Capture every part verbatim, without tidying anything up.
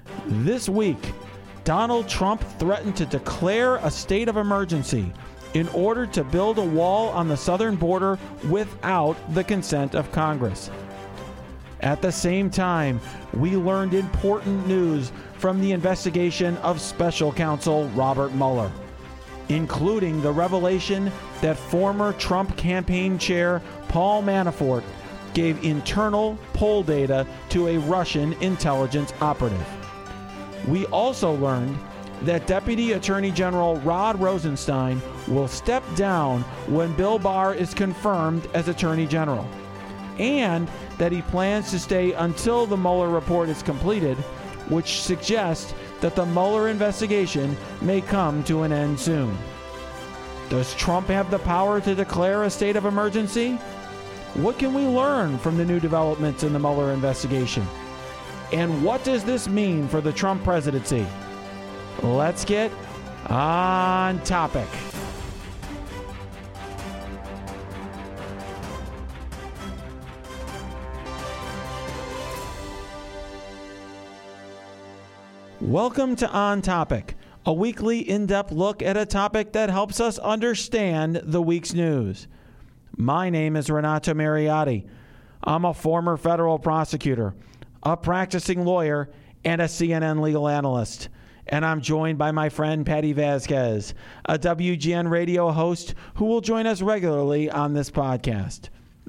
This week, Donald Trump threatened to declare a state of emergency in order to build a wall on the southern border without the consent of Congress. At the same time, we learned important news from the investigation of special counsel Robert Mueller, including the revelation that former Trump campaign chair Paul Manafort gave internal poll data to a Russian intelligence operative. We also learned that Deputy Attorney General Rod Rosenstein will step down when Bill Barr is confirmed as Attorney General, and that he plans to stay until the Mueller report is completed, which suggests that the Mueller investigation may come to an end soon. Does Trump have the power to declare a state of emergency? What can we learn from the new developments in the Mueller investigation? And what does this mean for the Trump presidency? Let's get on topic. Welcome to On Topic, a weekly in-depth look at a topic that helps us understand the week's news. My name is Renato Mariotti. I'm a former federal prosecutor, a practicing lawyer, and a C N N legal analyst. And I'm joined by my friend Patty Vasquez, a W G N radio host who will join us regularly on this podcast.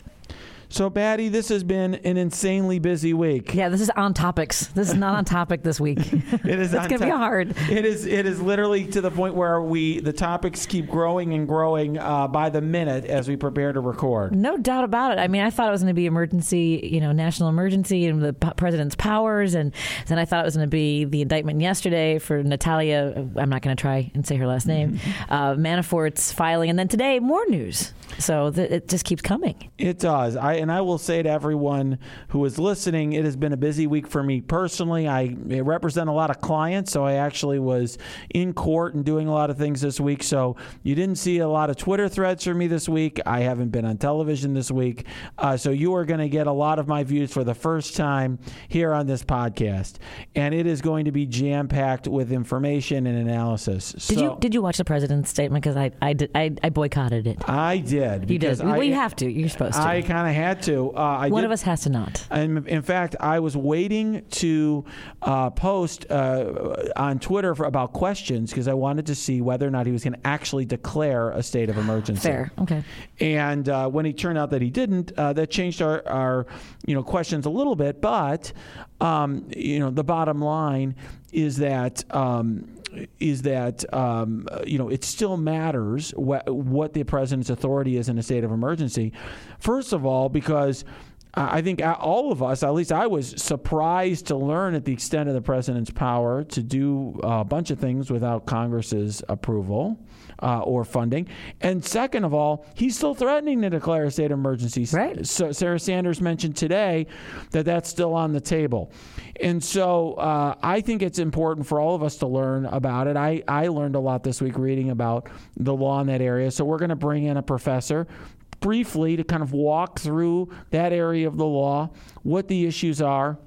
So, Patty, this has been an insanely busy week. Yeah, this is on topics. This is not on topic this week. It is. It's going to be hard. It is. It is literally to the point where we the topics keep growing and growing uh, by the minute as we prepare to record. No doubt about it. I mean, I thought it was going to be emergency, you know, national emergency and the p- president's powers, and then I thought it was going to be the indictment yesterday for Natalia. I'm not going to try and say her last name. Uh, Manafort's filing, and then today more news. So th- it just keeps coming. It does. I and I will say to everyone who is listening, it has been a busy week for me personally. I represent a lot of clients, so I actually was in court and doing a lot of things this week. So you didn't see a lot of Twitter threads from me this week. I haven't been on television this week. Uh, so you are going to get a lot of my views for the first time here on this podcast. And it is going to be jam-packed with information and analysis. Did so, you did you watch the president's statement? Because I, I, did, I, I boycotted it. I did. You did. I, well, you have to. You're supposed to. I kind of had to. Uh, I One did, of us has to not. And in fact, I was waiting to uh, post uh, on Twitter for, about questions because I wanted to see whether or not he was going to actually declare a state of emergency. Fair. Okay. And uh, when it turned out that he didn't, uh, that changed our, our you know questions a little bit. But um, you know, the bottom line is that. Um, is that, um, you know, it still matters wh- what the president's authority is in a state of emergency. First of all, because I think all of us, at least I was surprised to learn at the extent of the president's power to do a bunch of things without Congress's approval uh, or funding. And second of all, he's still threatening to declare a state of emergency. Right. So Sarah Sanders mentioned today that that's still on the table. And so uh, I think it's important for all of us to learn about it. I, I learned a lot this week reading about the law in that area. So we're going to bring in a professor briefly to kind of walk through that area of the law, what the issues are,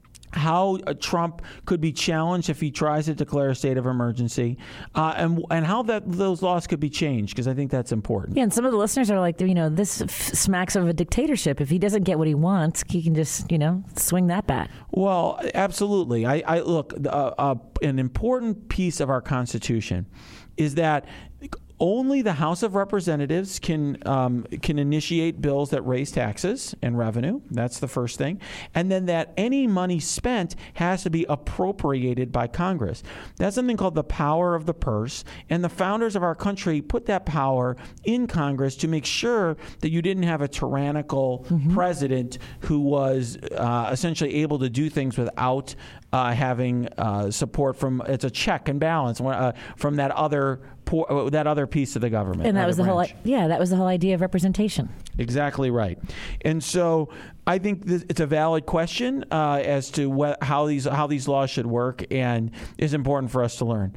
how uh, Trump could be challenged if he tries to declare a state of emergency, uh, and and how that those laws could be changed, because I think that's important. Yeah, and some of the listeners are like, you know, this f- smacks of a dictatorship. If he doesn't get what he wants, he can just, you know, swing that bat. Well, absolutely. I, I look, uh, uh, an important piece of our Constitution is that only the House of Representatives can um, can initiate bills that raise taxes and revenue. That's the first thing. And then that any money spent has to be appropriated by Congress. That's something called the power of the purse. And the founders of our country put that power in Congress to make sure that you didn't have a tyrannical mm-hmm. president who was uh, essentially able to do things without uh, having uh, support from, it's a check and balance uh, from that other Poor, that other piece of the government. And that was the branch. whole, yeah, that was the whole idea of representation. Exactly right. And so I think this, it's a valid question uh, as to what, how these how these laws should work, and is important for us to learn.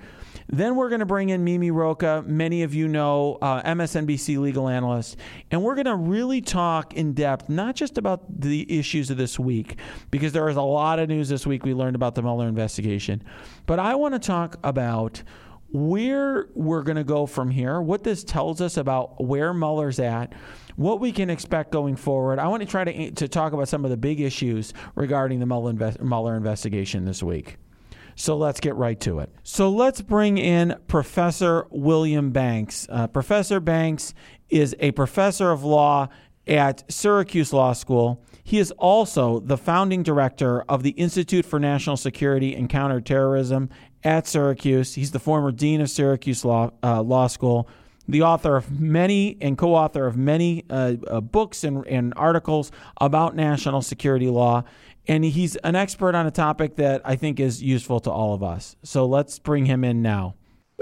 Then we're going to bring in Mimi Rocah, many of you know, uh, M S N B C legal analyst, and we're going to really talk in depth, not just about the issues of this week, because there is a lot of news this week we learned about the Mueller investigation, but I want to talk about where we're going to go from here, what this tells us about where Mueller's at, what we can expect going forward. I want to try to, to talk about some of the big issues regarding the Mueller, invest, Mueller investigation this week. So let's get right to it. So let's bring in Professor William Banks. Uh, Professor Banks is a professor of law at Syracuse Law School. He is also the founding director of the Institute for National Security and Counterterrorism at Syracuse. He's the former dean of Syracuse Law, uh, Law School, the author of many and co-author of many uh, uh, books and, and articles about national security law. And he's an expert on a topic that I think is useful to all of us. So let's bring him in now.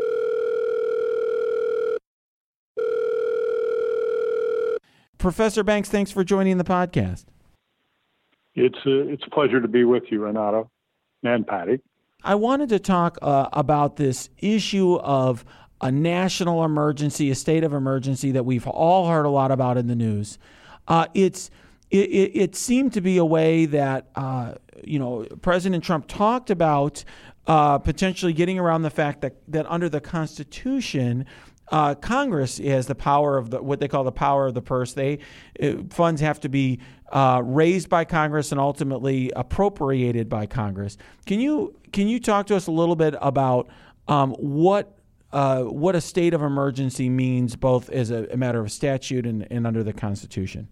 Professor Banks, thanks for joining the podcast. It's a, it's a pleasure to be with you, Renato and Patty. I wanted to talk uh, about this issue of a national emergency, a state of emergency that we've all heard a lot about in the news. Uh, it's It, it, it seemed to be a way that, uh, you know, President Trump talked about uh, potentially getting around the fact that, that under the Constitution, uh, Congress has the power of the what they call the power of the purse. They uh, funds have to be uh, raised by Congress and ultimately appropriated by Congress. Can you can you talk to us a little bit about um, what uh, what a state of emergency means, both as a, a matter of statute and, and under the Constitution?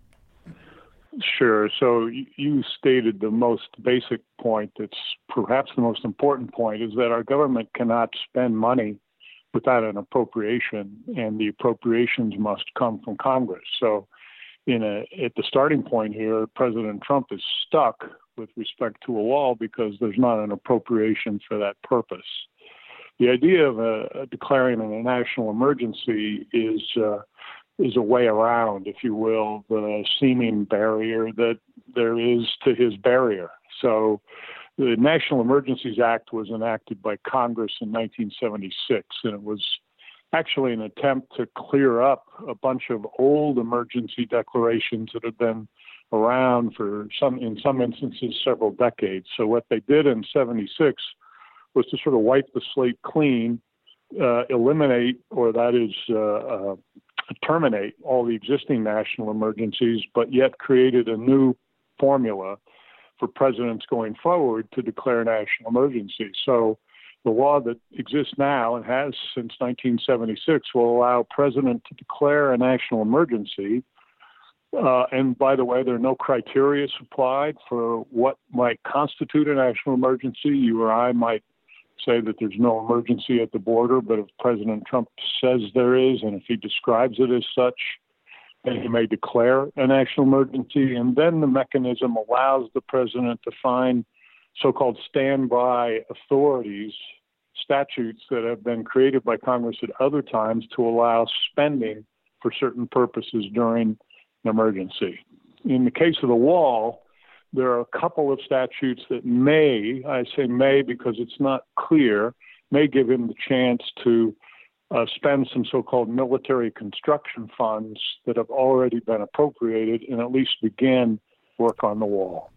Sure. So you stated the most basic point that's perhaps the most important point, is that our government cannot spend money without an appropriation, and the appropriations must come from Congress. So in a, at the starting point here, President Trump is stuck with respect to a wall because there's not an appropriation for that purpose. The idea of a, a declaring a national emergency is uh, is a way around, if you will, the seeming barrier that there is to his barrier. So the National Emergencies Act was enacted by Congress in nineteen seventy-six, and it was actually an attempt to clear up a bunch of old emergency declarations that had been around for some, in some instances, several decades. So what they did in seventy-six was to sort of wipe the slate clean, uh, eliminate, or that is, uh, uh, terminate all the existing national emergencies, but yet created a new formula for presidents going forward to declare national emergency. So the law that exists now and has since nineteen seventy-six will allow a president to declare a national emergency. Uh, and by the way, there are no criteria supplied for what might constitute a national emergency. You or I might say that there's no emergency at the border, but if President Trump says there is, and if he describes it as such, then he may declare a national emergency. And then the mechanism allows the president to find so-called standby authorities, statutes that have been created by Congress at other times to allow spending for certain purposes during an emergency. In the case of the wall, there are a couple of statutes that may, I say may because it's not clear, may give him the chance to uh, spend some so-called military construction funds that have already been appropriated and at least begin work on the wall.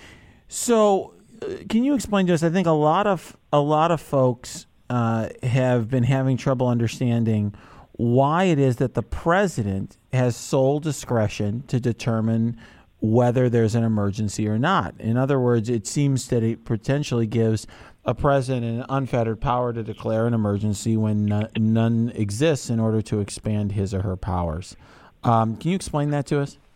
So uh, can you explain to us, I think a lot of a lot of folks uh, have been having trouble understanding why it is that the president has sole discretion to determine whether there's an emergency or not. In other words, it seems that it potentially gives a president an unfettered power to declare an emergency when none, none exists in order to expand his or her powers. Um, can you explain that to us?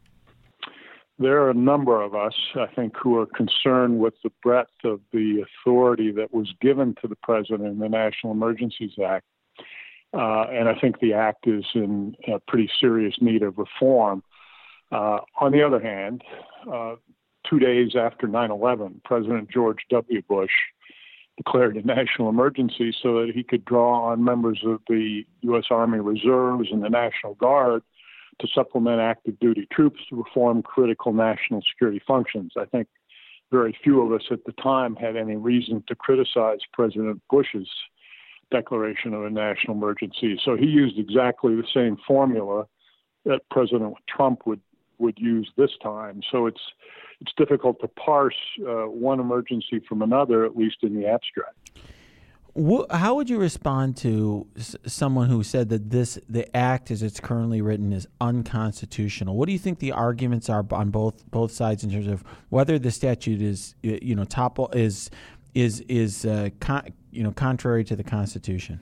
There are a number of us, I think, who are concerned with the breadth of the authority that was given to the president in the National Emergencies Act. Uh, and I think the act is in uh, pretty serious need of reform. Uh, on the other hand, uh, two days after nine eleven, President George W. Bush declared a national emergency so that he could draw on members of the U S Army Reserves and the National Guard to supplement active duty troops to perform critical national security functions. I think very few of us at the time had any reason to criticize President Bush's declaration of a national emergency. So he used exactly the same formula that President Trump would, would use this time. So it's it's difficult to parse uh, one emergency from another, at least in the abstract. How would you respond to someone who said that this the act as it's currently written is unconstitutional? What do you think the arguments are on both both sides in terms of whether the statute is you know topple is is is uh, con, you know contrary to the Constitution?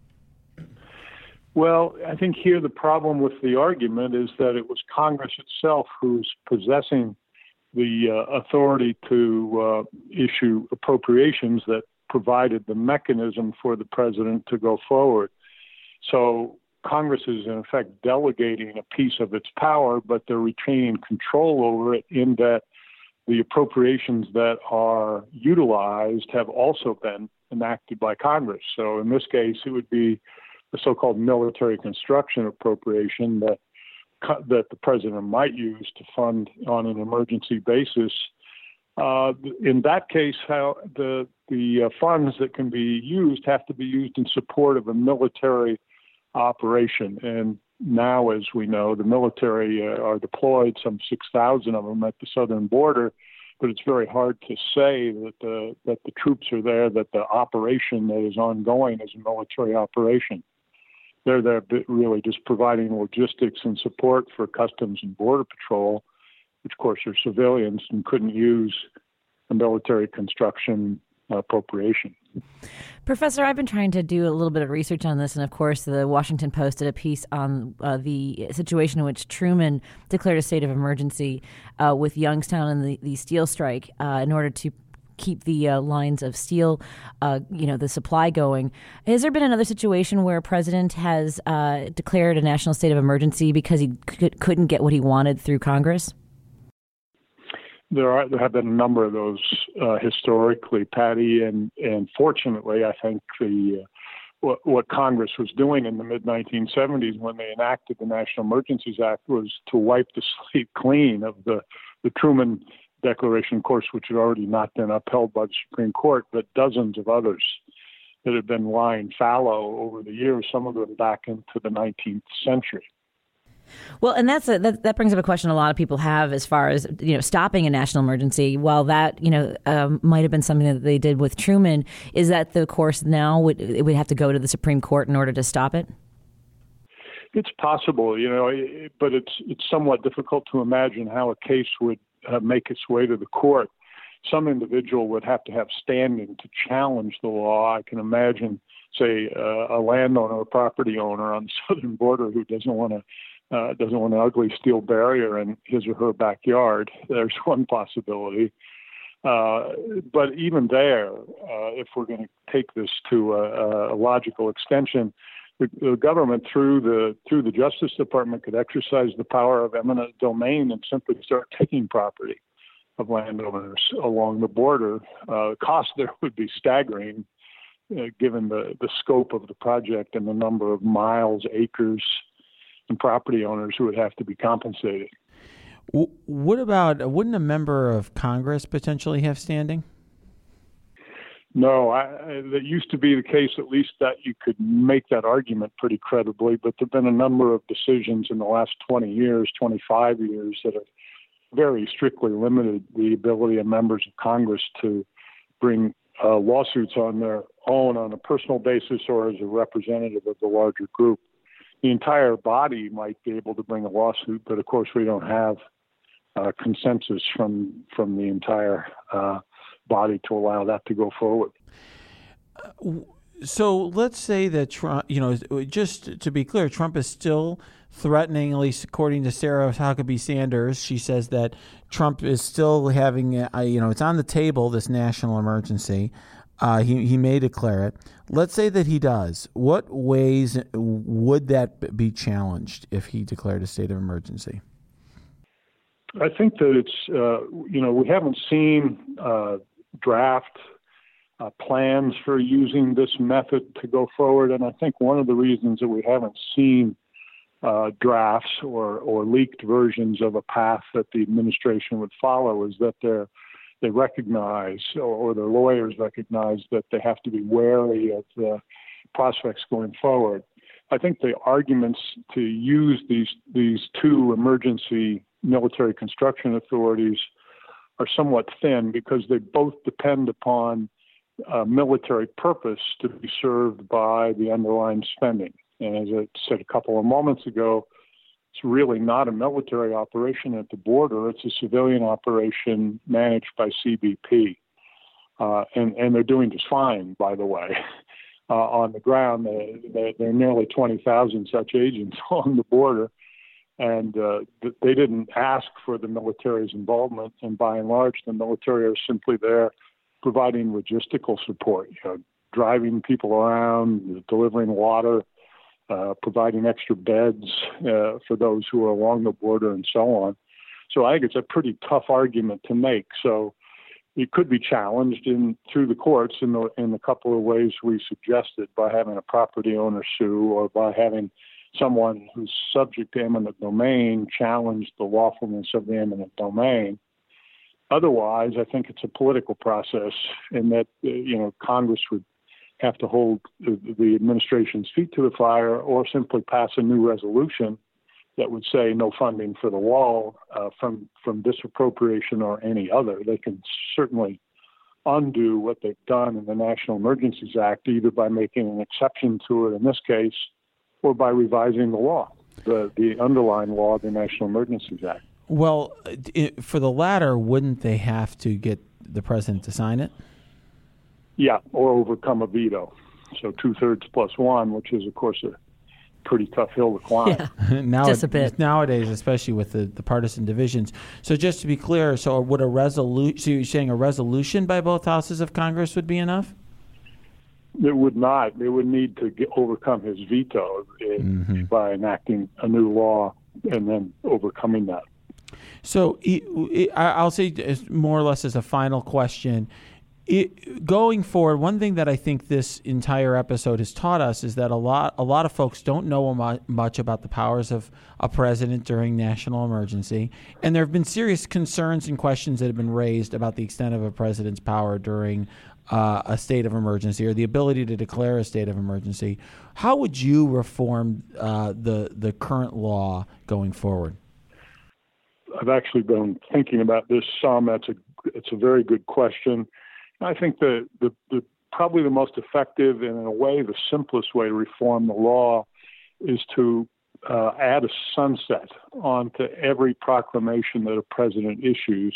Well, I think here the problem with the argument is that it was Congress itself who's possessing the uh, authority to uh, issue appropriations that provided the mechanism for the president to go forward. So Congress is in effect delegating a piece of its power, but they're retaining control over it in that the appropriations that are utilized have also been enacted by Congress. So in this case, it would be the so-called military construction appropriation that that the president might use to fund on an emergency basis. Uh, in that case, how the the uh, funds that can be used have to be used in support of a military operation. And now, as we know, the military uh, are deployed, some six thousand of them at the southern border. But it's very hard to say that the that the troops are there, that the operation that is ongoing is a military operation. They're there really just providing logistics and support for Customs and Border Patrol, which, of course, are civilians and couldn't use a military construction appropriation. Professor, I've been trying to do a little bit of research on this, and of course, the Washington Post did a piece on uh, the situation in which Truman declared a state of emergency uh, with Youngstown and the, the steel strike uh, in order to keep the uh, lines of steel, uh, you know, the supply going. Has there been another situation where a president has uh, declared a national state of emergency because he c- couldn't get what he wanted through Congress? There are there have been a number of those uh, historically, Patty, and and fortunately, I think the uh, what, what Congress was doing in the mid nineteen seventies when they enacted the National Emergencies Act was to wipe the slate clean of the the Truman Declaration, of course, which had already not been upheld by the Supreme Court, but dozens of others that had been lying fallow over the years, some of them back into the nineteenth century. Well, and that's a, that, that brings up a question a lot of people have as far as, you know, stopping a national emergency. While that, you know, um, might have been something that they did with Truman, is that the course now would it would have to go to the Supreme Court in order to stop it? It's possible, you know, but it's it's somewhat difficult to imagine how a case would uh, make its way to the court. Some individual would have to have standing to challenge the law. I can imagine, say, uh, a landowner, a property owner on the southern border who doesn't want to Uh, doesn't want an ugly steel barrier in his or her backyard. There's one possibility. Uh, but even there, uh, if we're going to take this to a, a logical extension, the, the government through the through the Justice Department could exercise the power of eminent domain and simply start taking property of landowners along the border. Uh, the cost there would be staggering, uh, given the, the scope of the project and the number of miles, acres, and property owners who would have to be compensated. What about, wouldn't a member of Congress potentially have standing? No, I, I, that used to be the case, at least that you could make that argument pretty credibly, but there have been a number of decisions in the last twenty years, twenty-five years that have very strictly limited the ability of members of Congress to bring uh, lawsuits on their own on a personal basis or as a representative of the larger group. The entire body might be able to bring a lawsuit, but of course we don't have uh, consensus from from the entire uh, body to allow that to go forward. So let's say that Trump, you know, just to be clear, Trump is still threatening, at least according to Sarah Huckabee Sanders. She says that Trump is still having, a, you know, it's on the table, this national emergency. Uh, he he may declare it. Let's say that he does. What ways would that be challenged if he declared a state of emergency? I think that it's, uh, you know, we haven't seen uh, draft uh, plans for using this method to go forward. And I think one of the reasons that we haven't seen uh, drafts or, or leaked versions of a path that the administration would follow is that they're they recognize, or, or their lawyers recognize, that they have to be wary of the prospects going forward. I think the arguments to use these these two emergency military construction authorities are somewhat thin because they both depend upon a military purpose to be served by the underlying spending. And as I said a couple of moments ago, it's really not a military operation at the border. It's a civilian operation managed by C B P. Uh, and, and they're doing just fine, by the way. Uh, on the ground, they, there are nearly twenty thousand such agents on the border. And uh, they didn't ask for the military's involvement. And by and large, the military are simply there providing logistical support, you know, driving people around, delivering water, uh, providing extra beds uh, for those who are along the border and so on. So I think it's a pretty tough argument to make. So it could be challenged in through the courts in the in a couple of ways we suggested, by having a property owner sue or by having someone who's subject to eminent domain challenge the lawfulness of the eminent domain. Otherwise, I think it's a political process in that, uh, you know, Congress would have to hold the, the administration's feet to the fire or simply pass a new resolution that would say no funding for the wall uh, from, from this appropriation or any other. They can certainly undo what they've done in the National Emergencies Act, either by making an exception to it in this case or by revising the law, the, the underlying law of the National Emergencies Act. Well, it, for the latter, wouldn't they have to get the president to sign it? Yeah, or overcome a veto. So two-thirds plus one, which is, of course, a pretty tough hill to climb. Yeah, now, just a bit. Nowadays, especially with the, the partisan divisions. So just to be clear, so would a resolution, so you're saying a resolution by both houses of Congress would be enough? It would not. They would need to get, overcome his veto mm-hmm. by enacting a new law and then overcoming that. So I'll say more or less as a final question, it, going forward, one thing that I think this entire episode has taught us is that a lot a lot of folks don't know much about the powers of a president during national emergency. And there have been serious concerns and questions that have been raised about the extent of a president's power during uh, a state of emergency or the ability to declare a state of emergency. How would you reform uh, the the current law going forward? I've actually been thinking about this some. That's a it's a very good question. I think the, the, the probably the most effective and in a way the simplest way to reform the law is to uh, add a sunset onto every proclamation that a president issues.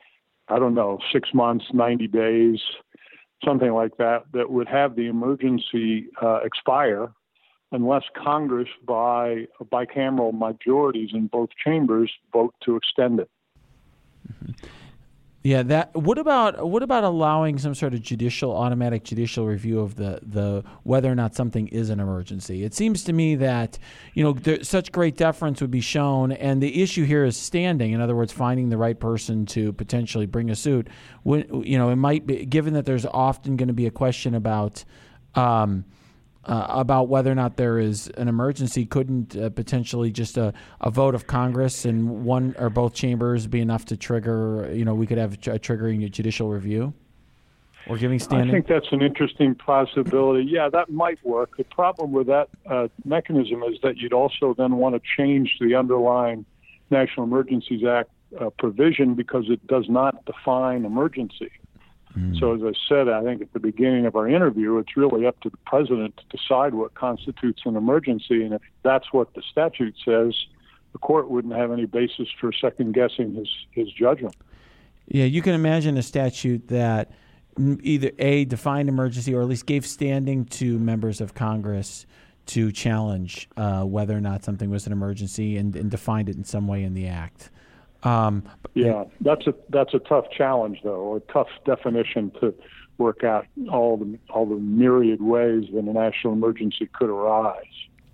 I don't know, six months, ninety days, something like that, that would have the emergency uh, expire unless Congress, by bicameral majorities in both chambers, vote to extend it. Mm-hmm. Yeah, that. What about what about allowing some sort of judicial, automatic judicial review of the, the whether or not something is an emergency? It seems to me that you know there, such great deference would be shown, and the issue here is standing. In other words, finding the right person to potentially bring a suit. When, you know, it might be given that there's often going to be a question about. Um, Uh, about whether or not there is an emergency, couldn't uh, potentially just a, a vote of Congress in one or both chambers be enough to trigger, you know, we could have a triggering a judicial review or giving standing? I think that's an interesting possibility. Yeah, that might work. The problem with that uh, mechanism is that you'd also then want to change the underlying National Emergencies Act uh, provision because it does not define emergency. So as I said, I think at the beginning of our interview, it's really up to the president to decide what constitutes an emergency. And if that's what the statute says, the court wouldn't have any basis for second-guessing his, his judgment. Yeah, you can imagine a statute that either, A, defined emergency or at least gave standing to members of Congress to challenge uh, whether or not something was an emergency and, and defined it in some way in the act. Um, yeah, that's a that's a tough challenge, though, a tough definition to work out all the all the myriad ways that a national emergency could arise.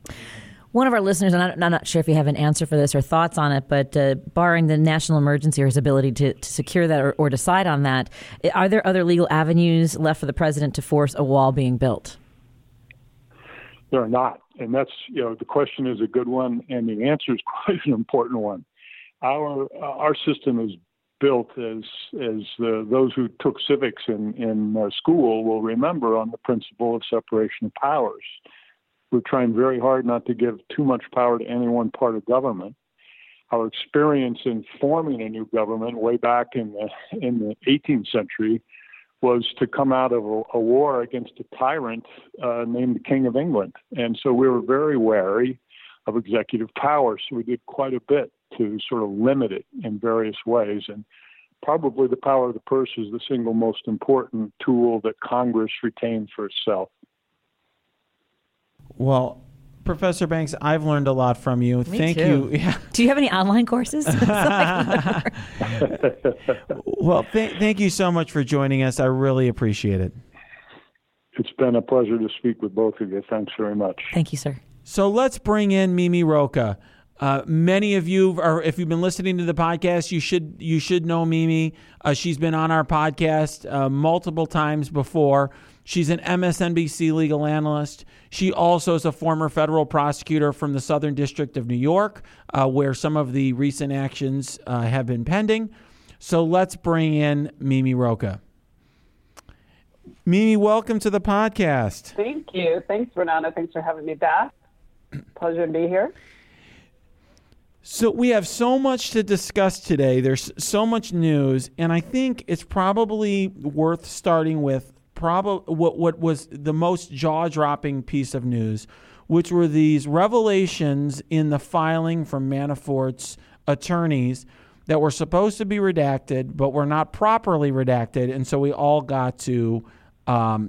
One of our listeners, and I'm not sure if you have an answer for this or thoughts on it, but uh, barring the national emergency or his ability to, to secure that or, or decide on that, are there other legal avenues left for the president to force a wall being built? There are not, and that's you know the question is a good one, and the answer is quite an important one. Our uh, our system is built, as as uh, those who took civics in in uh, school will remember, on the principle of separation of powers. We're trying very hard not to give too much power to any one part of government. Our experience in forming a new government way back in the in the eighteenth century was to come out of a, a war against a tyrant uh, named the King of England, and so we were very wary of executive power. So we did quite a bit to sort of limit it in various ways. And probably the power of the purse is the single most important tool that Congress retains for itself. Well, Professor Banks, I've learned a lot from you. Me Thank too. you. Yeah. Do you have any online courses? Well, th- thank you so much for joining us. I really appreciate it. It's been a pleasure to speak with both of you. Thanks very much. Thank you, sir. So let's bring in Mimi Rocah. Uh, many of you, are, if you've been listening to the podcast, you should you should know Mimi. Uh, she's been on our podcast uh, multiple times before. She's an M S N B C legal analyst. She also is a former federal prosecutor from the Southern District of New York, uh, where some of the recent actions uh, have been pending. So let's bring in Mimi Rocah. Mimi, welcome to the podcast. Thank you. Thanks, Renata. Thanks for having me back. Pleasure to be here. So we have so much to discuss today. There's so much news, and I think it's probably worth starting with prob- what, what was the most jaw-dropping piece of news, which were these revelations in the filing from Manafort's attorneys that were supposed to be redacted, but were not properly redacted, and so we all got to um,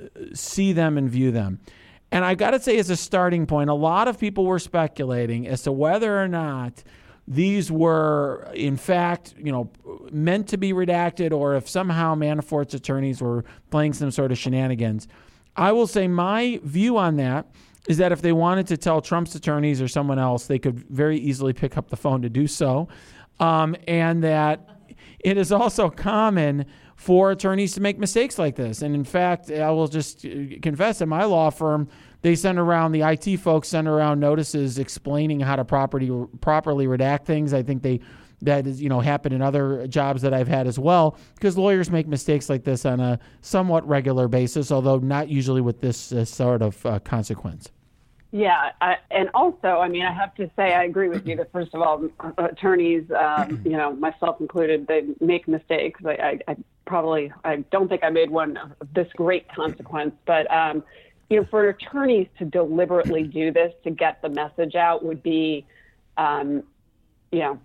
see them and view them. And I got to say, as a starting point, a lot of people were speculating as to whether or not these were, in fact, you know, meant to be redacted, or if somehow Manafort's attorneys were playing some sort of shenanigans. I will say my view on that is that if they wanted to tell Trump's attorneys or someone else, they could very easily pick up the phone to do so, um, and that it is also common for attorneys to make mistakes like this. And in fact, I will just confess, at my law firm, they send around, the I T folks send around notices explaining how to properly properly redact things. I think they that is, you know, happened in other jobs that I've had as well, because lawyers make mistakes like this on a somewhat regular basis, although not usually with this uh, sort of uh, consequence. Yeah, I, and also, I mean, I have to say, I agree with you that, first of all, attorneys, um, you know, myself included, they make mistakes. I, I, I probably, I don't think I made one of this great consequence, but, um, you know, for attorneys to deliberately do this to get the message out would be, um, you know,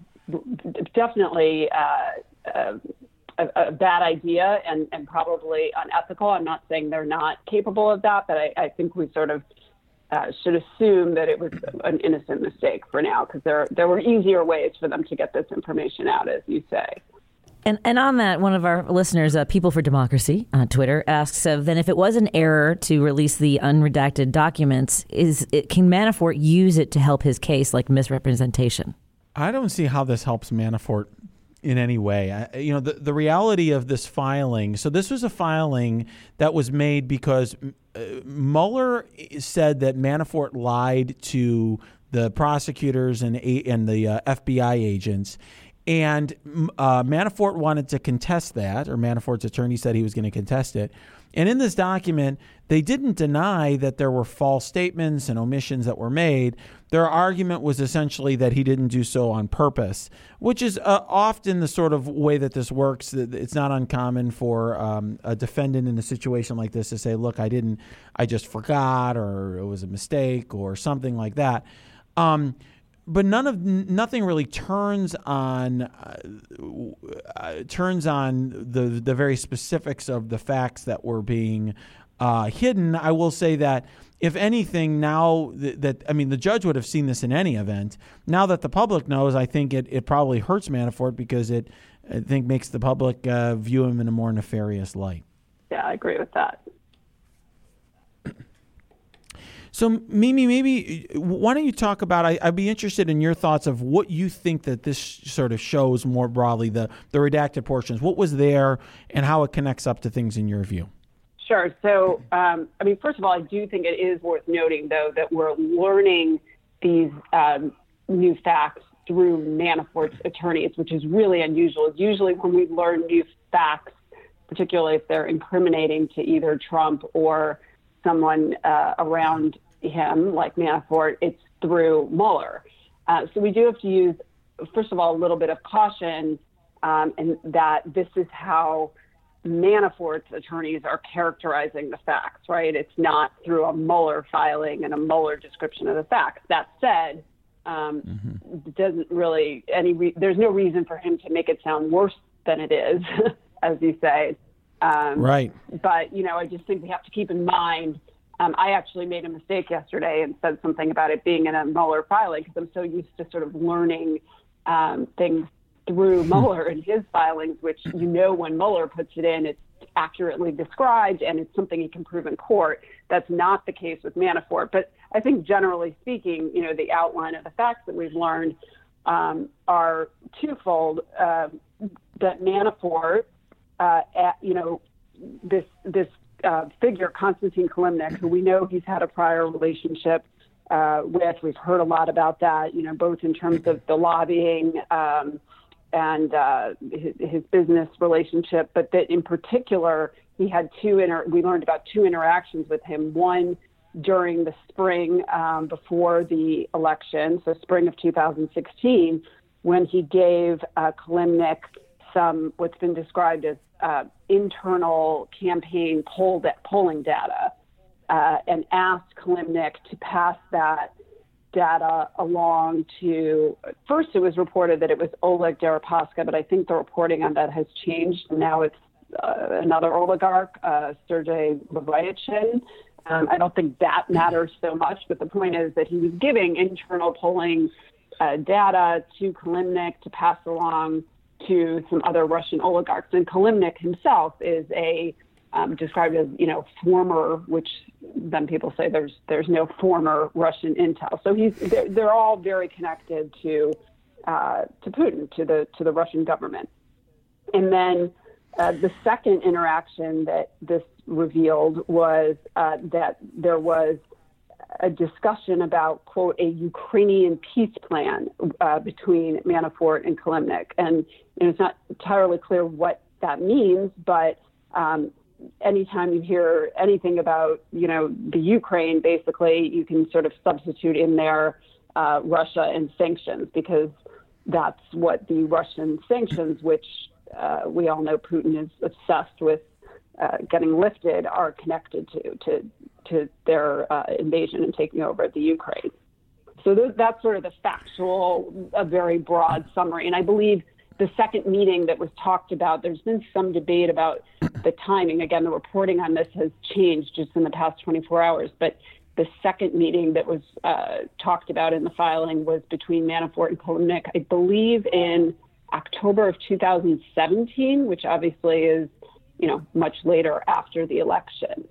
definitely uh, uh, a, a bad idea and, and probably unethical. I'm not saying they're not capable of that, but I, I think we sort of Uh, should assume that it was an innocent mistake for now, because there there were easier ways for them to get this information out, as you say. And and on that, one of our listeners, uh, People for Democracy on Twitter, asks, uh, then if it was an error to release the unredacted documents, is it, can Manafort use it to help his case, like misrepresentation? I don't see how this helps Manafort in any way. I, you know, the, the reality of this filing, so this was a filing that was made because uh, Mueller said that Manafort lied to the prosecutors and, and the uh, F B I agents. And uh, Manafort wanted to contest that, or Manafort's attorney said he was going to contest it. And in this document, they didn't deny that there were false statements and omissions that were made. Their argument was essentially that he didn't do so on purpose, which is uh, often the sort of way that this works. It's not uncommon for um, a defendant in a situation like this to say, look, I didn't, I just forgot, or it was a mistake, or something like that. Um, But none of nothing really turns on uh, uh, turns on the the very specifics of the facts that were being uh, hidden. I will say that if anything, now that, that I mean, the judge would have seen this in any event. Now that the public knows, I think it, it probably hurts Manafort because it I think makes the public uh, view him in a more nefarious light. Yeah, I agree with that. So, Mimi, maybe why don't you talk about, I, I'd be interested in your thoughts of what you think that this sort of shows more broadly, the, the redacted portions. What was there and how it connects up to things in your view? Sure. So, um, I mean, first of all, I do think it is worth noting, though, that we're learning these um, new facts through Manafort's attorneys, which is really unusual. It's usually when we learn new facts, particularly if they're incriminating to either Trump or someone uh, around him, like Manafort, it's through Mueller. Uh, so we do have to use, first of all, a little bit of caution, um, and that this is how Manafort's attorneys are characterizing the facts, right? It's not through a Mueller filing and a Mueller description of the facts. That said, um, mm-hmm. it doesn't really any. Re- there's no reason for him to make it sound worse than it is, as you say. Um, right. But you know, I just think we have to keep in mind. Um, I actually made a mistake yesterday and said something about it being in a Mueller filing because I'm so used to sort of learning um, things through Mueller and his filings, which, you know, when Mueller puts it in, it's accurately described and it's something he can prove in court. That's not the case with Manafort. But I think generally speaking, you know, the outline of the facts that we've learned um, are twofold. Uh, that Manafort, uh, at, you know, this this uh, figure, Konstantin Kilimnik, who we know he's had a prior relationship uh, with. We've heard a lot about that, you know, both in terms of the lobbying um, and uh, his, his business relationship, but that in particular, he had two, inter- we learned about two interactions with him, one during the spring um, before the election, so spring of two thousand sixteen, when he gave uh, Kilimnik some, what's been described as uh, internal campaign poll da- polling data, uh, and asked Kilimnik to pass that data along to, first it was reported that it was Oleg Deripaska, but I think the reporting on that has changed. Now it's uh, another oligarch, uh, Sergei Levyatin. Um, I don't think that matters so much, but the point is that he was giving internal polling uh, data to Kilimnik to pass along to some other Russian oligarchs. And Kilimnik himself is a Um, described as, you know, former, which then people say there's there's no former Russian intel. So he's they're, they're all very connected to uh, to Putin, to the to the Russian government. And then uh, the second interaction that this revealed was uh, that there was a discussion about, quote, a Ukrainian peace plan uh, between Manafort and Kilimnik. And you know, it's not entirely clear what that means, but um, anytime you hear anything about, you know, the Ukraine, basically, you can sort of substitute in there uh, Russia and sanctions, because that's what the Russian sanctions, which uh, we all know Putin is obsessed with uh, getting lifted, are connected to to, to their uh, invasion and taking over the Ukraine. So th- that's sort of the factual, a very broad summary. And I believe the second meeting that was talked about, there's been some debate about the timing. Again, the reporting on this has changed just in the past twenty-four hours. But the second meeting that was uh, talked about in the filing was between Manafort and Kilimnik, I believe in October of two thousand seventeen, which obviously is, you know, much later after the election.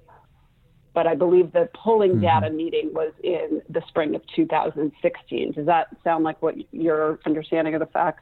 But I believe the polling mm-hmm. data meeting was in the spring of two thousand sixteen. Does that sound like what your understanding of the facts?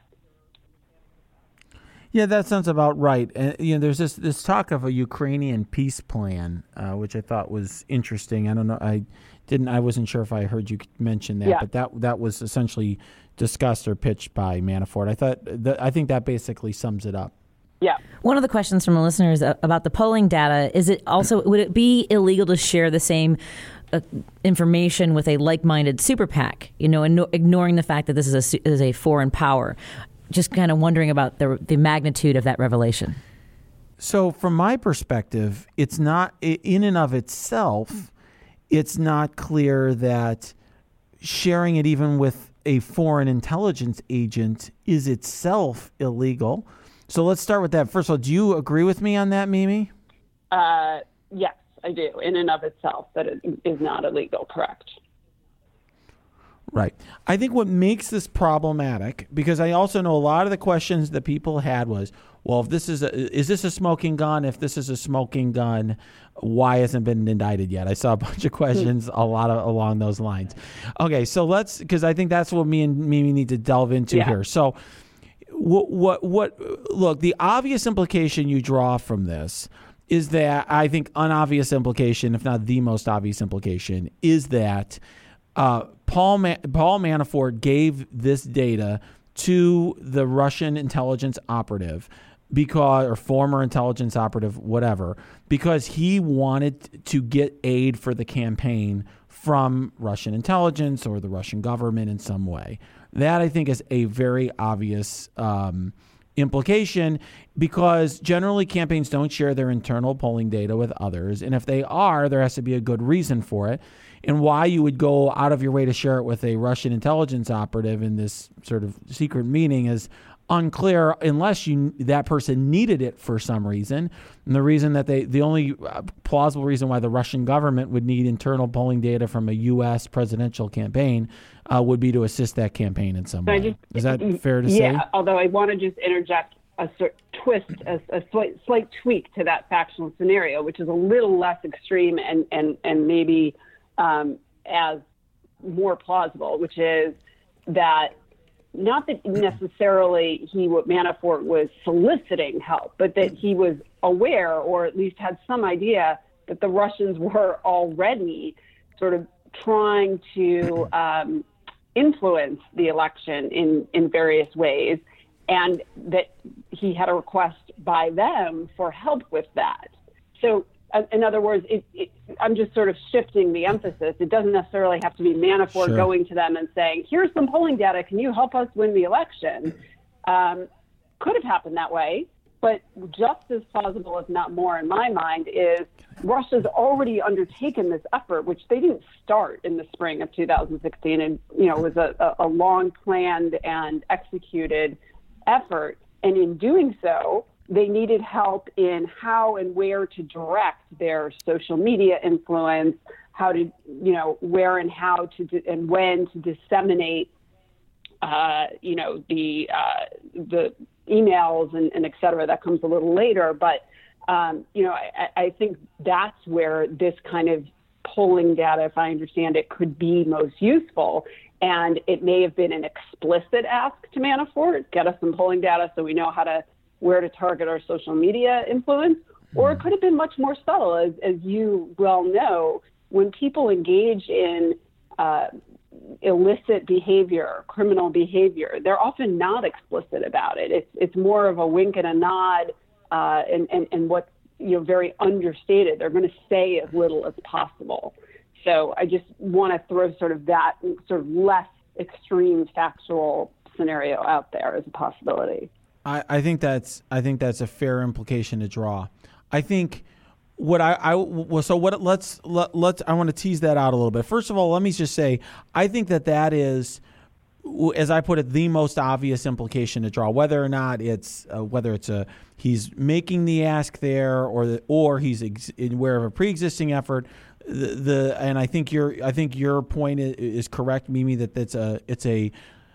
Yeah, that sounds about right. And you know, there's this this talk of a Ukrainian peace plan, uh, which I thought was interesting. I don't know, I didn't, I wasn't sure if I heard you mention that, yeah. but that that was essentially discussed or pitched by Manafort. I thought that, I think that basically sums it up. Yeah. One of the questions from the listeners about the polling data is: it also would it be illegal to share the same uh, information with a like-minded super PAC? You know, and ignoring the fact that this is a is a foreign power. Just kind of wondering about the the magnitude of that revelation. So from my perspective, it's not, in and of itself, it's not clear that sharing it even with a foreign intelligence agent is itself illegal. So let's start with that. First of all, do you agree with me on that, Mimi? Uh, yes, I do. In and of itself, that it is not illegal, correct. Right. I think what makes this problematic, because I also know a lot of the questions that people had was, well, if this is a, is this a smoking gun? If this is a smoking gun, why hasn't been indicted yet? I saw a bunch of questions, a lot of along those lines. Okay, so let's, because I think that's what me and Mimi need to delve into yeah. here. So what, what, what, look, the obvious implication you draw from this is that, I think unobvious implication, if not the most obvious implication, is that uh, Paul Ma- Paul Manafort gave this data to the Russian intelligence operative because, or former intelligence operative, whatever, because he wanted to get aid for the campaign from Russian intelligence or the Russian government in some way. That, I think, is a very obvious um, implication, because generally campaigns don't share their internal polling data with others. And if they are, there has to be a good reason for it. And why you would go out of your way to share it with a Russian intelligence operative in this sort of secret meeting is unclear, unless you that person needed it for some reason. And the reason that they, the only plausible reason why the Russian government would need internal polling data from a U S presidential campaign uh, would be to assist that campaign in some way. Just, is that fair to yeah, say? Yeah, although I want to just interject a sort twist, a, a slight, slight tweak to that factional scenario, which is a little less extreme and, and, and maybe um, as more plausible, which is that not that necessarily he, Manafort was soliciting help, but that he was aware, or at least had some idea, that the Russians were already sort of trying to um, influence the election in, in various ways, and that he had a request by them for help with that. So, uh, in other words, it, it, I'm just sort of shifting the emphasis. It doesn't necessarily have to be Manafort Sure. going to them and saying, here's some polling data, can you help us win the election? Um, could have happened that way, but just as plausible, if not more, in my mind, is Russia's already undertaken this effort, which they didn't start in the spring of two thousand sixteen, and you know, it was a, a long planned and executed effort. And in doing so, they needed help in how and where to direct their social media influence, how to, you know, where and how to di- and when to disseminate, uh, you know, the uh, the emails and, and et cetera. That comes a little later. But, um, you know, I, I think that's where this kind of polling data, if I understand it, could be most useful. And it may have been an explicit ask to Manafort, get us some polling data so we know how to, where to target our social media influence, or it could have been much more subtle. As, as you well know, when people engage in uh, illicit behavior, criminal behavior, they're often not explicit about it. It's it's more of a wink and a nod, uh, and, and, and what's, you know, very understated. They're going to say as little as possible. So I just want to throw sort of that sort of less extreme factual scenario out there as a possibility. I, I think that's I think that's a fair implication to draw. I think what I, I well, so what let's let, let's I want to tease that out a little bit. First of all, let me just say I think that that is, as I put it, the most obvious implication to draw. Whether or not it's uh, whether it's a he's making the ask there, or the, or he's ex- aware of a pre-existing effort. The, the and I think your I think your point is, is correct, Mimi. That that's a it's a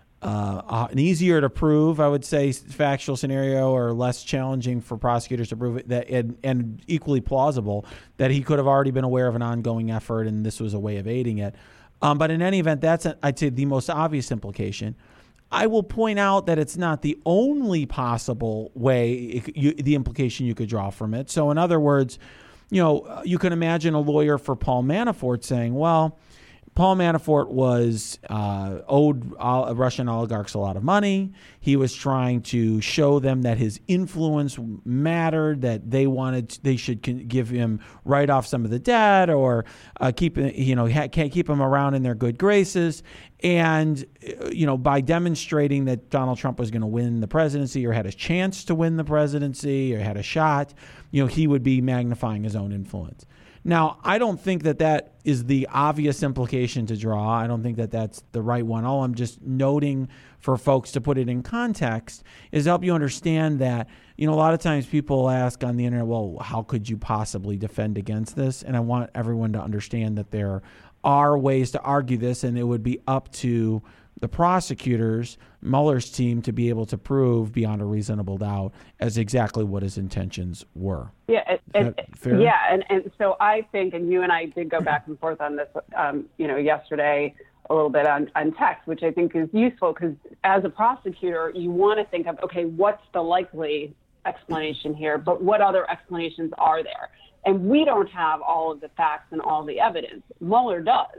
Uh, an easier to prove, I would say, factual scenario, or less challenging for prosecutors to prove it, that and, and equally plausible that he could have already been aware of an ongoing effort and this was a way of aiding it. Um, but in any event, that's, a, I'd say, the most obvious implication. I will point out that it's not the only possible way, it, you, the implication you could draw from it. So in other words, you know, you can imagine a lawyer for Paul Manafort saying, well, Paul Manafort was uh, owed uh, Russian oligarchs a lot of money. He was trying to show them that his influence mattered, that they wanted, to, they should give him write off some of the debt, or uh, keep, you know, can't keep him around in their good graces. And, you know, by demonstrating that Donald Trump was going to win the presidency, or had a chance to win the presidency, or had a shot, you know, he would be magnifying his own influence. Now, I don't think that that is the obvious implication to draw. I don't think that that's the right one. All I'm just noting for folks to put it in context is help you understand that, you know, a lot of times people ask on the internet, well, how could you possibly defend against this? And I want everyone to understand that there are ways to argue this, and it would be up to the prosecutors, Mueller's team, to be able to prove beyond a reasonable doubt as exactly what his intentions were. Yeah, and, and, yeah, and, and so I think, and you and I did go back and forth on this, um, you know, yesterday a little bit on, on text, which I think is useful, because as a prosecutor, you want to think of, okay, what's the likely explanation here, but what other explanations are there? And we don't have all of the facts and all the evidence. Mueller does.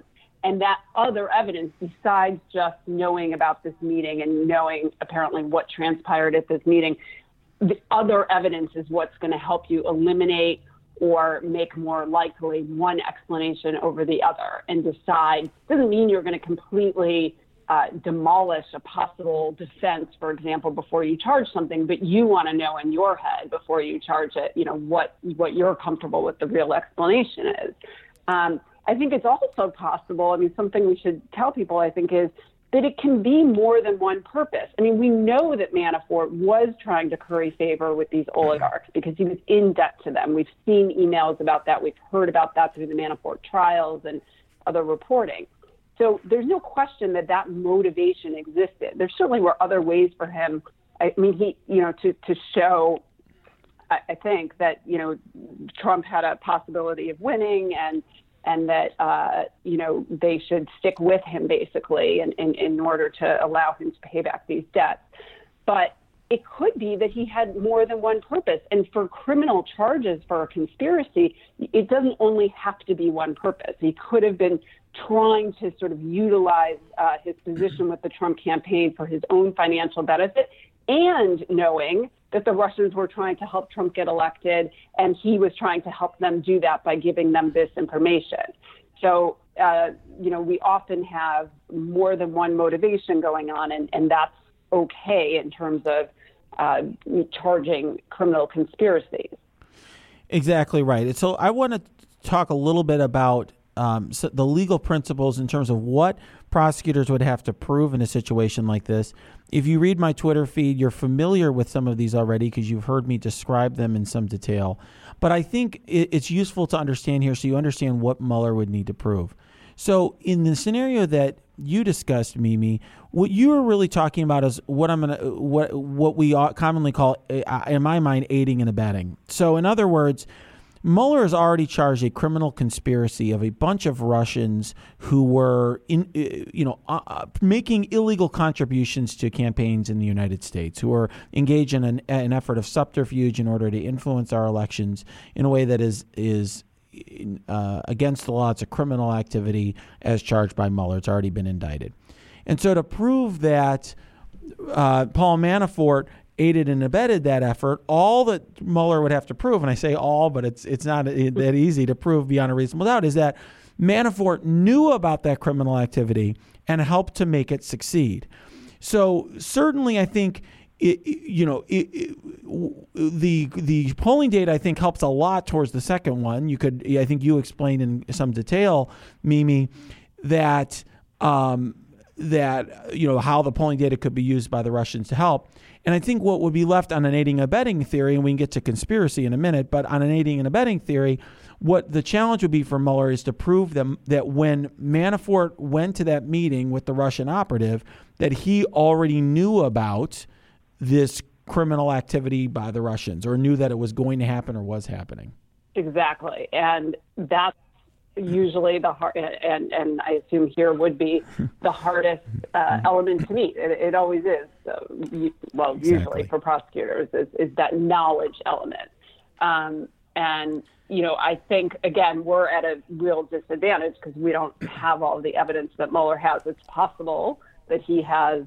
And that other evidence, besides just knowing about this meeting and knowing apparently what transpired at this meeting, the other evidence is what's going to help you eliminate or make more likely one explanation over the other and decide. Doesn't mean you're going to completely uh, demolish a possible defense, for example, before you charge something, but you want to know in your head before you charge it, you know, what, what you're comfortable with the real explanation is. Um, I think it's also possible, I mean, something we should tell people, I think, is that it can be more than one purpose. I mean, we know that Manafort was trying to curry favor with these oligarchs because he was in debt to them. We've seen emails about that. We've heard about that through the Manafort trials and other reporting. So there's no question that that motivation existed. There certainly were other ways for him. I mean, he, you know, to, to show, I, I think that, you know, Trump had a possibility of winning and and that, uh, you know, they should stick with him, basically, in, in, in order to allow him to pay back these debts. But it could be that he had more than one purpose. And for criminal charges for a conspiracy, it doesn't only have to be one purpose. He could have been trying to sort of utilize uh, his position with the Trump campaign for his own financial benefit, and knowing that the Russians were trying to help Trump get elected, and he was trying to help them do that by giving them this information. So, uh, you know, we often have more than one motivation going on, and, and that's okay in terms of uh, charging criminal conspiracies. Exactly right. So I want to talk a little bit about um, so the legal principles in terms of what prosecutors would have to prove in a situation like this. If you read my Twitter feed, you're familiar with some of these already because you've heard me describe them in some detail. But I think it's useful to understand here so you understand what Mueller would need to prove. So in the scenario that you discussed, Mimi, what you were really talking about is what I'm gonna what what we commonly call, in my mind, aiding and abetting. So in other words, Mueller has already charged a criminal conspiracy of a bunch of Russians who were, in, you know, uh, making illegal contributions to campaigns in the United States, who are engaged in an, an effort of subterfuge in order to influence our elections in a way that is is uh, against the law. It's a criminal activity as charged by Mueller. It's already been indicted. And so to prove that uh, Paul Manafort aided and abetted that effort, all that Mueller would have to prove, and I say all, but it's it's not that easy to prove beyond a reasonable doubt, is that Manafort knew about that criminal activity and helped to make it succeed. So certainly, I think it, you know it, it, the the polling data, I think, helps a lot towards the second one. You could, I think, you explained in some detail, Mimi, that um, that you know how the polling data could be used by the Russians to help. And I think what would be left on an aiding and abetting theory, and we can get to conspiracy in a minute, but on an aiding and abetting theory, what the challenge would be for Mueller is to prove them that when Manafort went to that meeting with the Russian operative, that he already knew about this criminal activity by the Russians, or knew that it was going to happen or was happening. Exactly. And that's usually the hard, and, and I assume here would be the hardest uh, element to meet. It, it always is. So, well, exactly. Usually for prosecutors is, is that knowledge element. Um, and, you know, I think, again, we're at a real disadvantage because we don't have all the evidence that Mueller has. It's possible that he has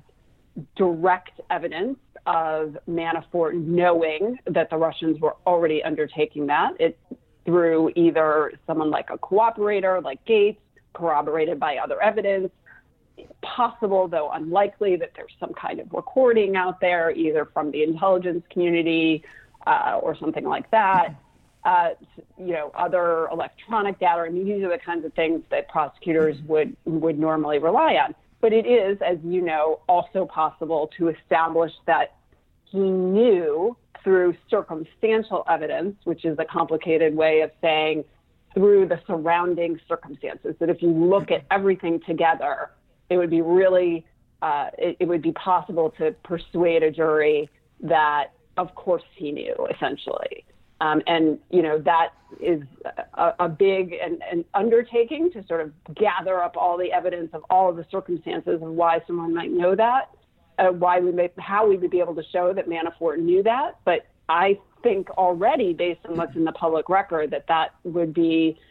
direct evidence of Manafort knowing that the Russians were already undertaking that. It through either someone like a cooperator, like Gates, corroborated by other evidence. It's possible, though unlikely, that there's some kind of recording out there, either from the intelligence community uh, or something like that. Uh, you know, other electronic data. I mean, these are the kinds of things that prosecutors would would normally rely on. But it is, as you know, also possible to establish that he knew through circumstantial evidence, which is a complicated way of saying through the surrounding circumstances, that if you look at everything together, it would be really, uh, it, it would be possible to persuade a jury that, of course, he knew, essentially. Um, and, you know, that is a, a big and, and undertaking to sort of gather up all the evidence of all of the circumstances of why someone might know that. Uh, why we may, how we would be able to show that Manafort knew that. But I think already, based on what's in the public record, that that would be